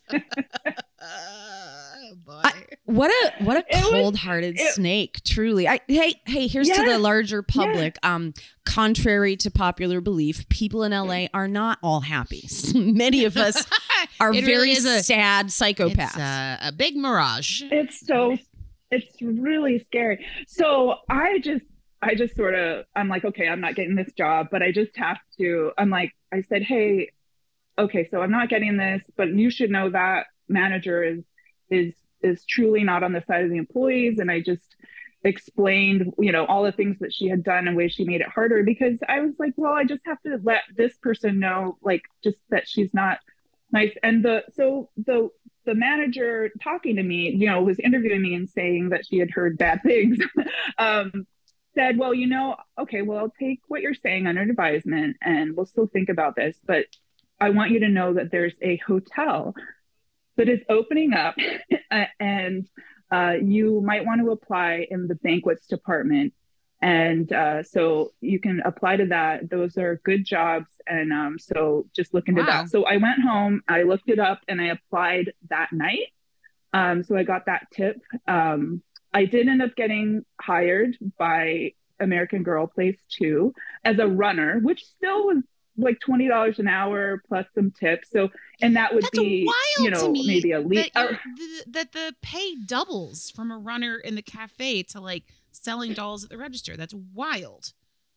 Oh, boy. I- What a what a It was- cold-hearted it- snake, truly. I hey, hey, here's to the Yes, larger public. Um, contrary to popular belief, people in L A are not all happy. Many of us are It very really is a- sad It's psychopaths. a, a big mirage. It's so, it's really scary. So I just, I just sort of, I'm like, okay, I'm not getting this job, but I just have to, I'm like, I said, hey, okay, so I'm not getting this, but you should know that manager is, is, is truly not on the side of the employees. And I just explained, you know, all the things that she had done and ways she made it harder, because I was like, well, I just have to let this person know, like, just that she's not nice. And the, so the, the manager talking to me, you know, was interviewing me and saying that she had heard bad things, um, said, well, you know, okay, well, I'll take what you're saying under advisement and we'll still think about this. But I want you to know that there's a hotel that is opening up and uh, you might want to apply in the banquets department. And uh, so you can apply to that. Those are good jobs. And um, so just look into Wow. that. So I went home, I looked it up, and I applied that night. Um, so I got that tip. Um, I did end up getting hired by American Girl Place too as a runner, which still was like twenty dollars an hour plus some tips. So, and that would That's be, wild you know, to me maybe a lead. that, you're- th- that the pay doubles from a runner in the cafe to like selling dolls at the register. That's wild.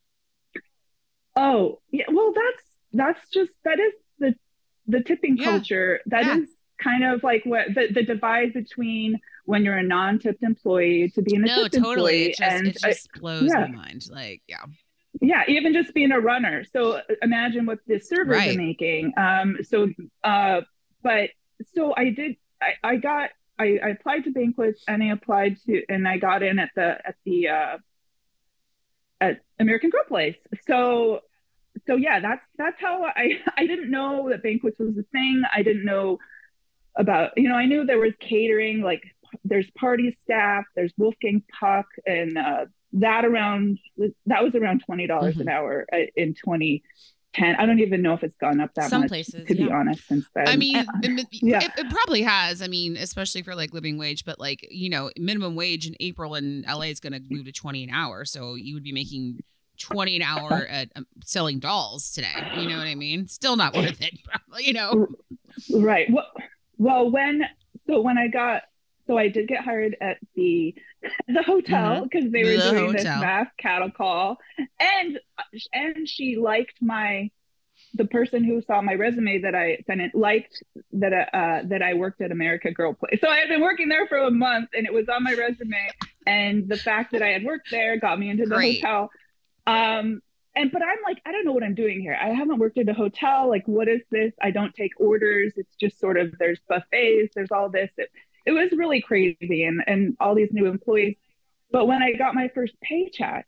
Oh, yeah. Well, that's that's just that is the the tipping Yeah. culture. That is Yeah. kind of like what the, the divide between when you're a non-tipped employee to being a No, tipped totally. employee. It just, and it I- just blows yeah. my mind. Like, yeah. yeah, even just being a runner. So uh, imagine what the servers Right. are making. Um, so, uh, but so I did. I, I got. I, I applied to banquets, and I applied to, and I got in at the at the uh, at American Girl Place. So, so yeah, that's that's how I I didn't know that banquets was a thing. I didn't know about, you know, I knew there was catering, like there's party staff, there's Wolfgang Puck, and uh, that around that was around twenty dollars Mhm. an hour uh, in twenty ten. I don't even know if it's gone up that Some much, places, to be yeah. honest, since then. I mean, Uh, the- yeah. it, it probably has. I mean, especially for like living wage, but like, you know, minimum wage in April in L A is going to move to twenty an hour. So you would be making twenty an hour at um, selling dolls today. You know what I mean? Still not worth it, probably, you know? Right. Well, well, when so when I got so I did get hired at the the hotel because they were The doing this hotel. mass cattle call, and and she liked my the person who saw my resume that I sent in liked that uh, that I worked at America Girl Place. So I had been working there for a month, and it was on my resume. And the fact that I had worked there got me into the Great. hotel. Um, and but I'm like, I don't know what I'm doing here. I haven't worked at a hotel. Like, what is this? I don't take orders. It's just sort of there's buffets. There's all this. It, it was really crazy, and and all these new employees. But when I got my first paycheck,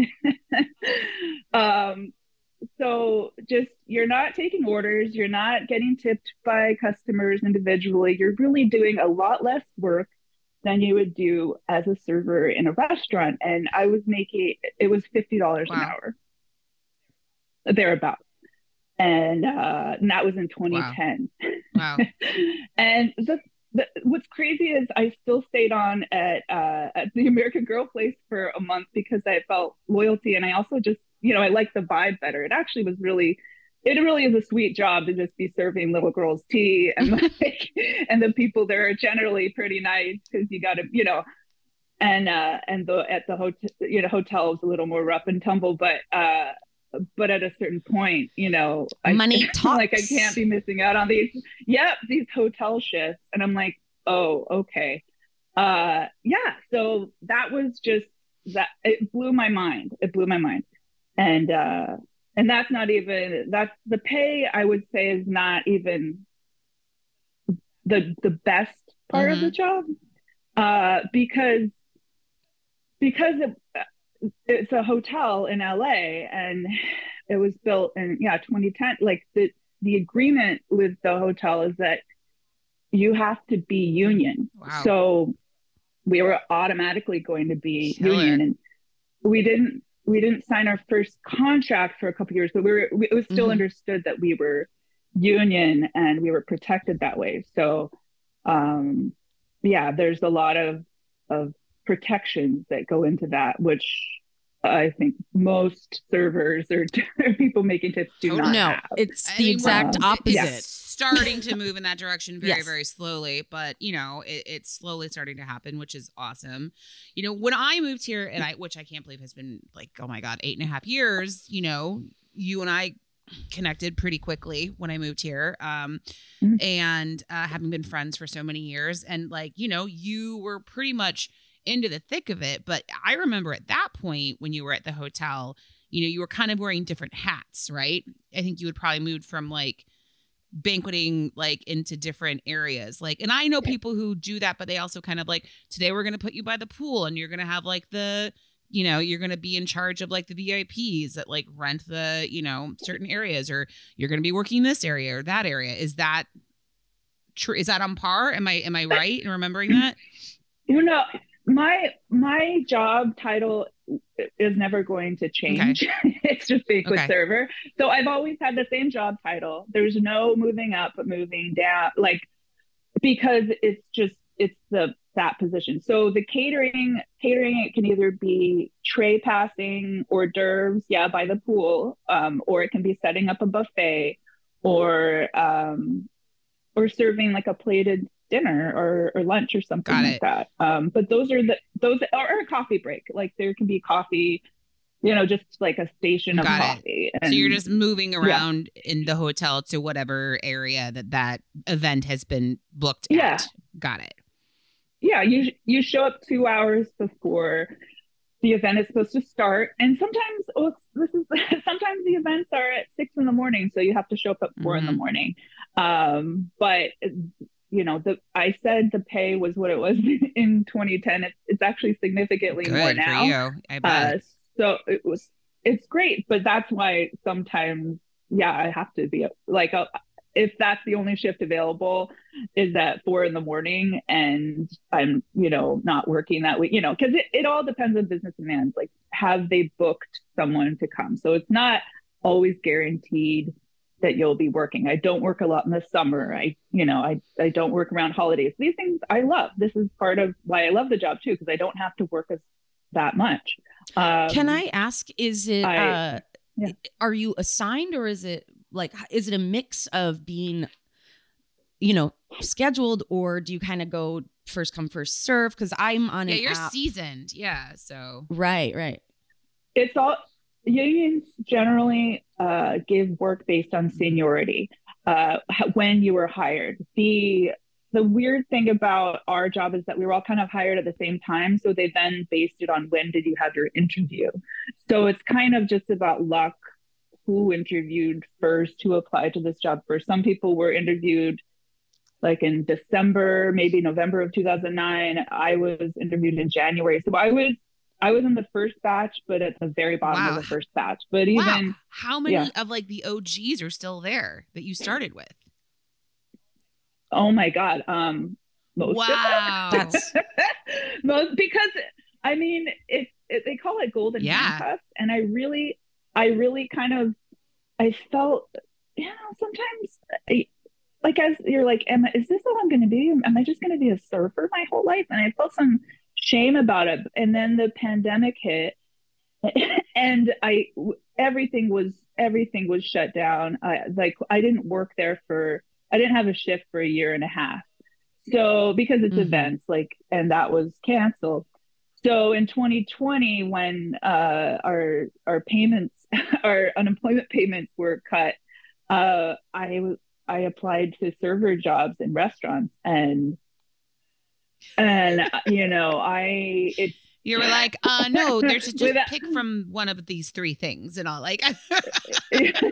um. So just, you're not taking orders, you're not getting tipped by customers individually, you're really doing a lot less work than you would do as a server in a restaurant. And I was making, it was fifty dollars Wow. an hour, thereabouts. And, uh, and that was in twenty ten. Wow. And the, the, what's crazy is I still stayed on at, uh, at the American Girl Place for a month because I felt loyalty. And I also just, you know, I like the vibe better. It actually was really, it really is a sweet job to just be serving little girls tea, and like, and the people there are generally pretty nice because you got to, you know, and uh, and the at the hotel, you know, hotel was a little more rough and tumble, but uh, but at a certain point, you know, I, Money talks. like I can't be missing out on these, yep, these hotel shifts, and I'm like, oh, okay, uh, yeah. So that was just that. It blew my mind. It blew my mind. And uh, and that's not even that's the pay, I would say, is not even the the best part Mhm. of the job, uh, because because it, it's a hotel in L A and it was built in yeah twenty ten. Like the the agreement with the hotel is that you have to be union. Wow. So we were automatically going to be Killer. union, and we didn't. We didn't sign our first contract for a couple of years, but we were, we, it was still Mhm. understood that we were union and we were protected that way. So, um, yeah, there's a lot of, of protections that go into that, which I think most servers or people making tips do Totally. not No, have. it's I the mean, exact um, opposite. yeah. It's starting to move in that direction very, Yes. very slowly, but you know, it, it's slowly starting to happen, which is awesome. You know, when I moved here, and I, which I can't believe has been like, oh my God, eight and a half years, you know, you and I connected pretty quickly when I moved here. Um, Mhm. and uh, having been friends for so many years, and like, you know, you were pretty much into the thick of it. But I remember at that point when you were at the hotel, you know, you were kind of wearing different hats, right? I think you would probably moved from like banqueting like into different areas. Like, and I know people who do that, but they also kind of like, today we're going to put you by the pool and you're going to have like the, you know, you're going to be in charge of like the V I Ps that like rent the, you know, certain areas, or you're going to be working this area or that area. Is that true? Is that on par? Am I, am I right in remembering that? You know, my my job title is never going to change. It's just banquet Okay. server. So I've always had the same job title. There's no moving up, moving down, like, because it's just it's the that position. So the catering catering it can either be tray passing, hors d'oeuvres, yeah, by the pool, um, or it can be setting up a buffet, or um, or serving like a plated dinner or, or lunch or something Got like it. that. Um, but those are the those or a coffee break. Like there can be coffee, you know, just like a station of Got it. coffee. So And you're just moving around in the hotel to whatever area that that event has been booked at. Yeah. Got it. yeah, you you show up two hours before the event is supposed to start, and sometimes oh, this is sometimes the events are at six in the morning, so you have to show up at four in the Mhm. morning. Um, but you know, the I said the pay was what it was in twenty ten. It's it's actually significantly Good more for now. you. I bet. Uh, so it was it's great, but that's why sometimes, yeah, I have to be like, uh, if that's the only shift available is at four in the morning and I'm, you know, not working that week, you know, because it, it all depends on business demands. Like, have they booked someone to come? So it's not always guaranteed that you'll be working. I don't work a lot in the summer. I, you know, I, I don't work around holidays. These things I love. This is part of why I love the job too, because I don't have to work as that much. Um, Can I ask, is it, I- uh, yeah. are you assigned, or is it like, is it a mix of being, you know, scheduled, or do you kind of go first come, first serve because I'm on Yeah, an you're app. seasoned. Yeah. So Right, right. It's all unions generally uh, give work based on seniority uh, h- when you were hired. The the weird thing about our job is that we were all kind of hired at the same time, so they then based it on when did you have your interview. So it's kind of just about luck who interviewed first, who applied to this job first. Some people were interviewed like in December, maybe November of two thousand nine. I was interviewed in January. So I was I was in the first batch, but at the very bottom Wow. of the first batch. But even wow, how many yeah. of like the O Gs are still there that you started with? oh my God, um, most Wow. That's most because I mean it's it, they call it golden Yeah. handcuffs, and I really I really kind of I felt you know sometimes. I, like as you're like, am I, is this all I'm going to be? Am I just going to be a surfer my whole life? And I felt some shame about it. And then the pandemic hit, and I everything was everything was shut down. I like I didn't work there for I didn't have a shift for a year and a half. So because it's Mhm. events like, and that was canceled. So in twenty twenty, when uh, our our payments, our unemployment payments were cut, uh, I was. I applied to server jobs in restaurants, and and you know I it's You were like, uh, no, there's just Without- pick from one of these three things, and all like. it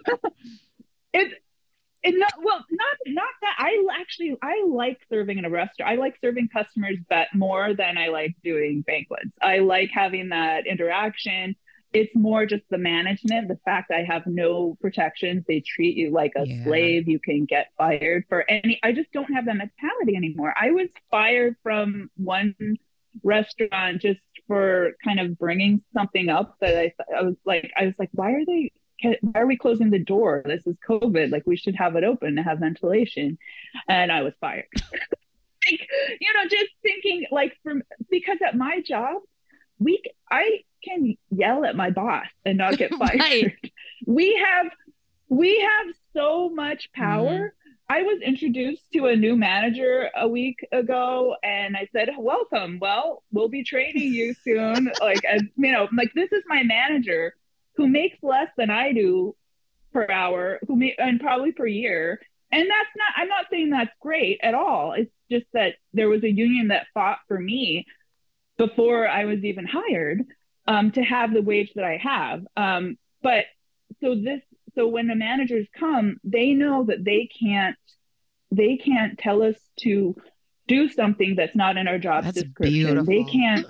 it not well not not that I actually I like serving in a restaurant. I like serving customers, but more than I like doing banquets. I like having that interaction. It's more just the management, the fact I have no protections. They treat you like a Yeah. slave. You can get fired for any. I just don't have that mentality anymore. I was fired from one restaurant just for kind of bringing something up that I, I was like, I was like, why are they, why are we closing the door? This is COVID. Like we should have it open to have ventilation. And I was fired. Like, you know, just thinking like from, because at my job, we, I can yell at my boss and not get fired. Right. We have, we have so much power. Mhm. I was introduced to a new manager a week ago, and I said, welcome. Well, we'll be training you soon. Like, as you know, like this is my manager who makes less than I do per hour, who may, and probably per year. And that's not, I'm not saying that's great at all. It's just that there was a union that fought for me before I was even hired um, to have the wage that I have. Um, but so this, so when the managers come, they know that they can't, they can't tell us to do something that's not in our job That's description. beautiful. They can't,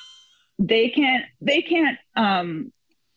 they can't, they can't, um,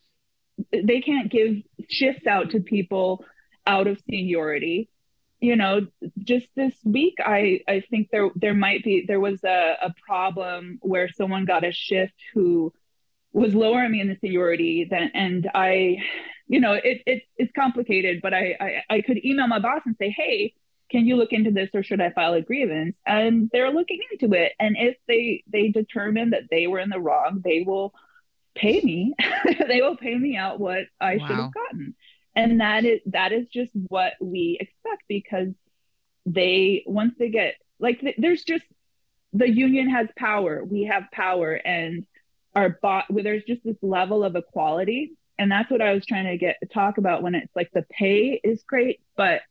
they can't give shifts out to people out of seniority. You know, just this week, I, I think there there might be, there was a, a problem where someone got a shift who was lower me in the seniority than, and I, you know, it, it, it's complicated, but I, I, I could email my boss and say, hey, can you look into this or should I file a grievance? And they're looking into it. And if they, they determine that they were in the wrong, they will pay me. They will pay me out what I Wow. should have gotten. And that is, that is just what we expect, because they, once they get, like, th- there's just, the union has power. We have power, and our bot, well, there's just this level of equality. And that's what I was trying to get talk about when it's like the pay is great, but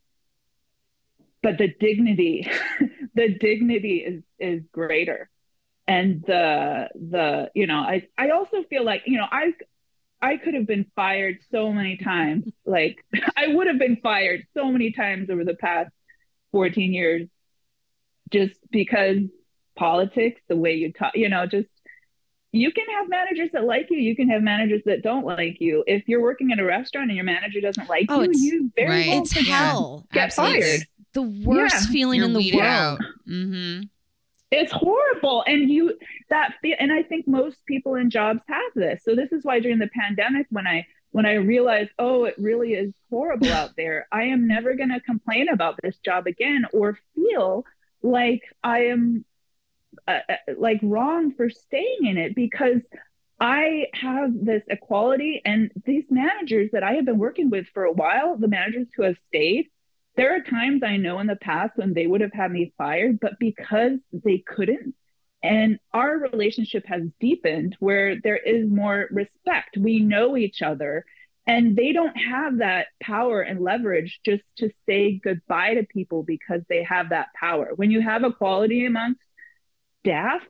but the dignity, the dignity is is greater. And the the you know, I I also feel like, you know, I I could have been fired so many times. Like I would have been fired so many times over the past fourteen years, just because politics, the way you talk, you know, just, you can have managers that like you. You can have managers that don't like you. If you're working in a restaurant and your manager doesn't like Oh, you, it's- you very right. well It's could hell. get Absolutely. fired. The worst Yeah. feeling You're in the weeded world. out. Mm-hmm. It's horrible. And you, that, fe- and I think most people in jobs have this. So this is why during the pandemic, when I, when I realized, oh, it really is horrible out there, I am never going to complain about this job again or feel like I am uh, uh, like wrong for staying in it, because I have this equality, and these managers that I have been working with for a while, the managers who have stayed, there are times I know in the past when they would have had me fired, but because they couldn't, and our relationship has deepened where there is more respect. We know each other, and they don't have that power and leverage just to say goodbye to people because they have that power. When you have equality amongst staff,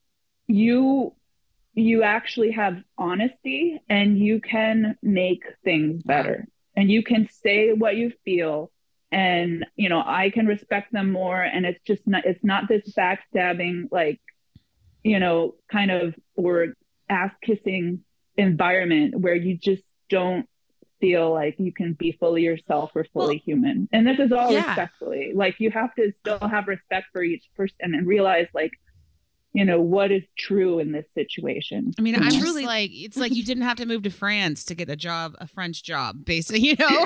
you you actually have honesty, and you can make things better, and you can say what you feel. And, you know, I can respect them more. And it's just not, it's not this backstabbing, like, you know, kind of, or ass kissing environment where you just don't feel like you can be fully yourself or fully well, human. And this is all yeah. respectfully. Like, you have to still have respect for each person and realize, like, you know, what is true in this situation. I mean, I'm really like, it's like you didn't have to move to France to get a job, a French job, basically, you know?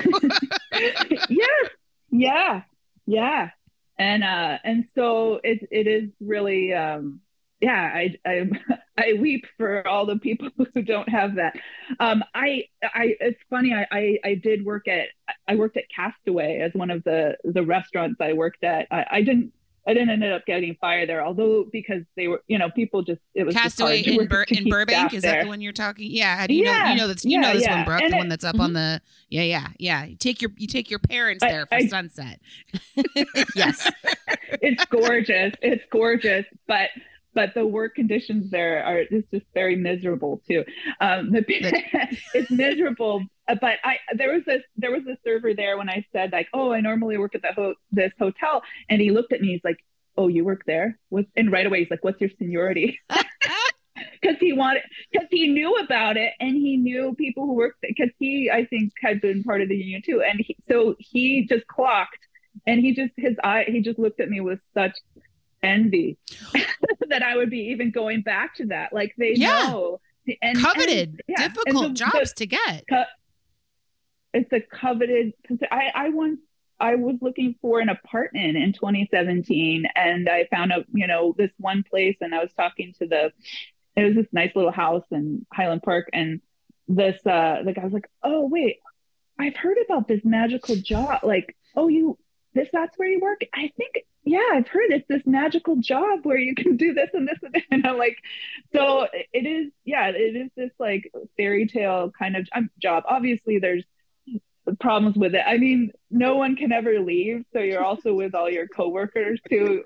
Yes. Yeah. Yeah. And, uh, and so it, it is really, um, yeah, I, I, I weep for all the people who don't have that. Um, I, I, it's funny. I, I, I did work at, I worked at Castaway as one of the, the restaurants I worked at. I, I didn't, I didn't end up getting fired there, although because they were, you know, people just, it was Castaway just in, Bur- in Burbank. Is that the one you're talking? Yeah. How do you yeah. know? You know, that's, you yeah, know this yeah. one, Brooke, and the it, one that's up mm-hmm. on the, yeah, yeah, yeah. You take your, you take your parents I, there for I, sunset. Yes. It's gorgeous. It's gorgeous. But, but the work conditions there are, it's just very miserable too. Um, the, it's miserable. But I, there was this, there was a server there when I said, like, oh, I normally work at the ho- this hotel. And he looked at me, he's like, oh, you work there? What? And right away, he's like, what's your seniority? Because he wanted, because he knew about it, and he knew people who worked there, because he, I think, had been part of the union too. And he, so he just clocked, and he just, his eye, he just looked at me with such envy that I would be even going back to that. Like, they yeah. know. And, coveted, and, yeah. difficult and the, jobs the, to get. Co- it's a coveted, I, I once, I was looking for an apartment in twenty seventeen, and I found out, you know, this one place, and I was talking to the, it was this nice little house in Highland Park. And this, uh, the guy was like, oh, wait, I've heard about this magical job. Like, oh, you, this, that's where you work. I think, yeah, I've heard it's this magical job where you can do this and this and that. And I'm like, so it is, yeah, it is this like fairy tale kind of um, job. Obviously there's problems with it. I mean, no one can ever leave, so you're also with all your coworkers too.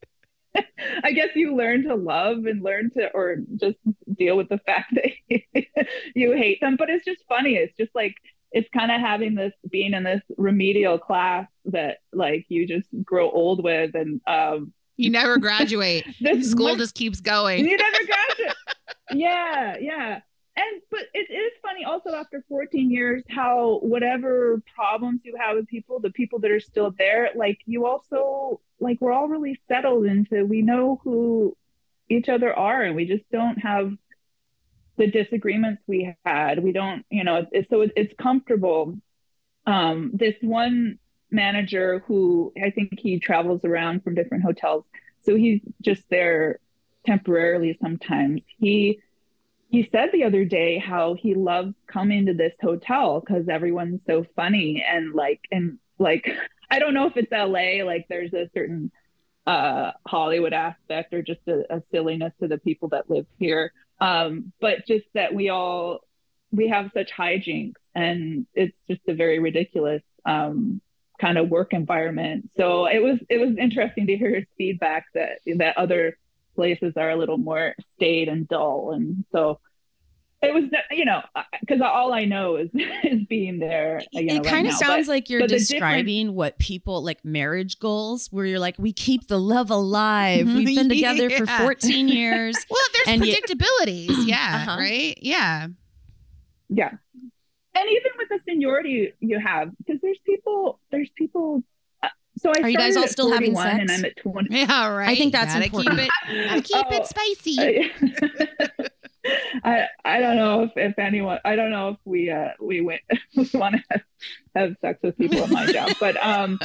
I guess you learn to love and learn to, or just deal with the fact that you hate them. But it's just funny. It's just like, it's kind of having this, being in this remedial class that like you just grow old with, and um you never graduate. This school just keeps going. You never graduate. Yeah, yeah. And but it is funny also after fourteen years how whatever problems you have with people, the people that are still there, like you also, like we're all really settled into, we know who each other are, and we just don't have the disagreements we had. We don't, you know, it's, so it's comfortable. Um, this one manager who I think he travels around from different hotels, so he's just there temporarily sometimes. He He said the other day how he loves coming to this hotel because everyone's so funny and like, and like, I don't know if it's L A, like there's a certain uh, Hollywood aspect or just a, a silliness to the people that live here. Um, but just that we all, we have such hijinks, and it's just a very ridiculous um, kind of work environment. So it was, it was interesting to hear his feedback that, that other places are a little more staid and dull. And so it was, you know, because all I know is is being there. You know, it kind right of now. sounds but, like you're describing what people like marriage goals, where you're like, we keep the love alive. We've been together yeah. for fourteen years. Well, there's predictabilities. You, yeah. Uh-huh. Right. Yeah. Yeah. And even with the seniority you have, because there's people, there's people. Uh, so I are you guys all still having sex? And I'm at twenty. Yeah, right. I think that's gotta important. Keep it, gotta keep oh, it spicy. I I don't know if, if anyone I don't know if we uh we went we want to have, have sex with people at my job, but um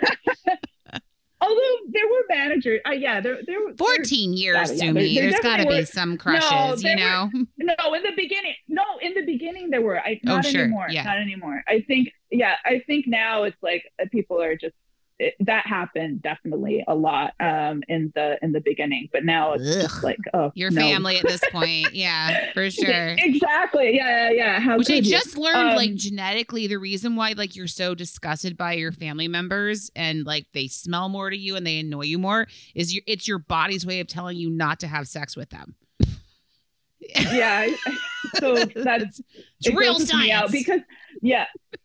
although there were managers, uh, yeah, there there were fourteen years, yeah, Sumi. there, there There's got to be were, some crushes, no, you know. Were, no, in the beginning, no, in the beginning there were. I Oh, not sure. anymore. Yeah. Not anymore. I think, yeah, I think now it's like uh, people are just it, that happened definitely a lot um, in the in the beginning, but now it's just Ugh. like, oh, Your no. family at this point. Yeah, for sure. Exactly. Yeah, yeah, yeah. How Which I could you? just learned, like Um, genetically, the reason why like you're so disgusted by your family members and like they smell more to you and they annoy you more is your it's your body's way of telling you not to have sex with them. yeah. I- So that's it's, it's it real grosses me out science. because yeah.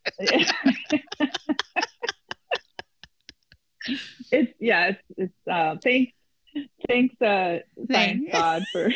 It's yeah, it's it's uh thanks thanks uh science Thanks. God for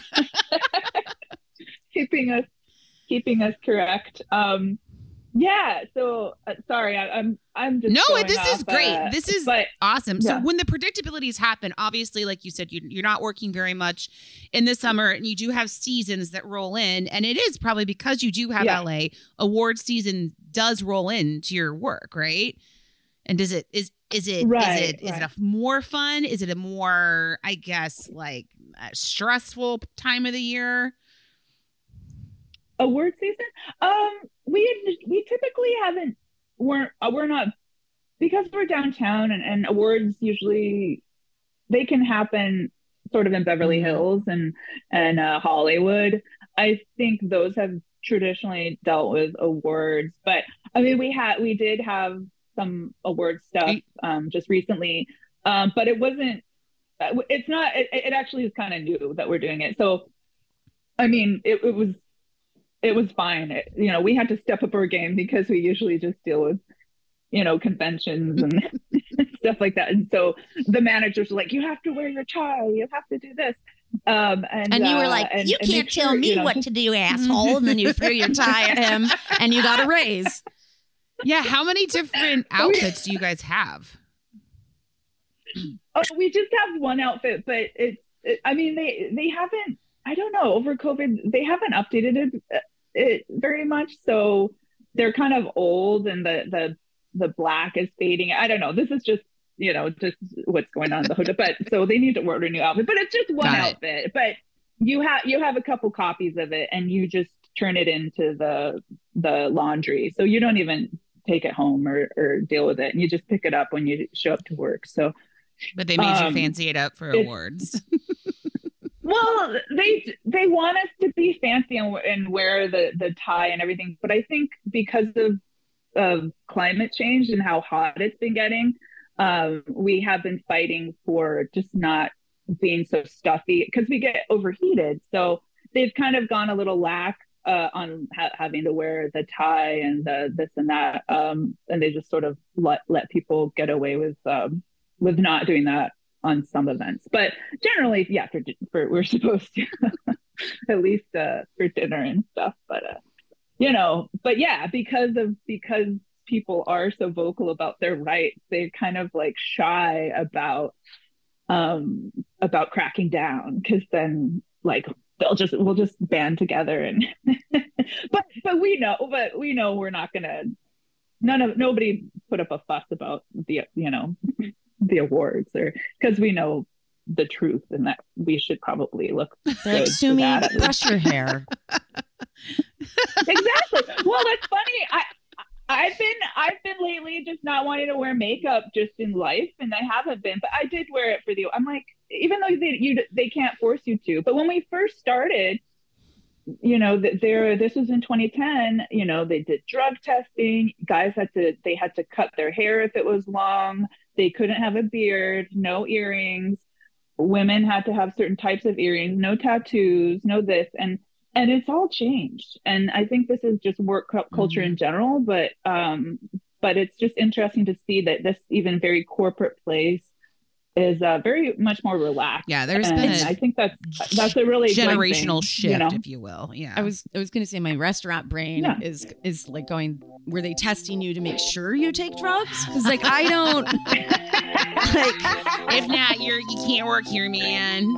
keeping us keeping us correct. Um yeah, so uh, sorry, I, I'm I'm just No, going this is off, great. uh, This is but awesome. So yeah. when the predictabilities happen, obviously, like you said, you, you're not working very much in the summer and you do have seasons that roll in. And it is probably because you do have Yeah. L A, award season does roll into your work, right? And does it, is, is it, Right, is it, is right. it a more fun? Is it a more, I guess, like uh, stressful time of the year? award season um we we typically haven't we're uh, we're not because we're downtown and, and awards usually they can happen sort of in Beverly Mhm. Hills and and uh, Hollywood. I think those have traditionally dealt with awards, but I mean we had we did have some award stuff um just recently, um but it wasn't uh, it's not it, it actually is kind of new that we're doing it. So I mean it, it was it was fine. It, you know, we had to step up our game because we usually just deal with, you know, conventions and stuff like that. And so the managers were like, you have to wear your tie, you have to do this. Um, and, And you were uh, like, and- you and can't make tell sure, me you know, what just- to do, asshole. And then you threw your tie at him and you got a raise. Yeah. How many different outfits do you guys have? Oh, we just have one outfit, but it's, it, I mean, they, they haven't, I don't know, over COVID, they haven't updated it, it very much. So they're kind of old and the, the, the black is fading. I don't know. This is just, you know, just what's going on in the hood. But so they need to order a new outfit, but it's just one Got it. outfit. But you have, you have a couple copies of it and you just turn it into the, the laundry. So you don't even take it home or, or deal with it. And you just pick it up when you show up to work. So, But they made Um, you fancy it up for it's- awards. well, they they want us to be fancy and, and wear the the tie and everything, but I think because of of climate change and how hot it's been getting, um, we have been fighting for just not being so stuffy because we get overheated. So they've kind of gone a little lax uh, on ha- having to wear the tie and the this and that, um, and they just sort of let let people get away with um, with not doing that on some events. But generally, yeah, for, for we're supposed to at least uh, for dinner and stuff. But uh, you know, but yeah, because of because people are so vocal about their rights, they're kind of like shy about um about cracking down because then like they'll just we'll just band together and but but we know but we know we're not gonna none of nobody put up a fuss about the you know the awards or because we know the truth and that we should probably look They're good like, for Sumi, that at least. brush your hair. Exactly. Well, that's funny. I I've been I've been lately just not wanting to wear makeup just in life, and I haven't been, but I did wear it for the. I'm like, even though they you they can't force you to, but when we first started, you know, that there this was in twenty ten. You know, they did drug testing. Guys had to they had to cut their hair if it was long. They couldn't have a beard, no earrings. Women had to have certain types of earrings, no tattoos, no this, and and it's all changed. And I think this is just work cu- culture Mhm. in general, but um, but it's just interesting to see that this even very corporate place is uh, very much more relaxed. Yeah, there's and been a I think that's that's a really good generational thing, shift, you know? if you will. Yeah. I was I was gonna say my restaurant brain Yeah. is is like going, were they testing you to make sure you take drugs? Because like I don't like if not, you're you can't work here, man.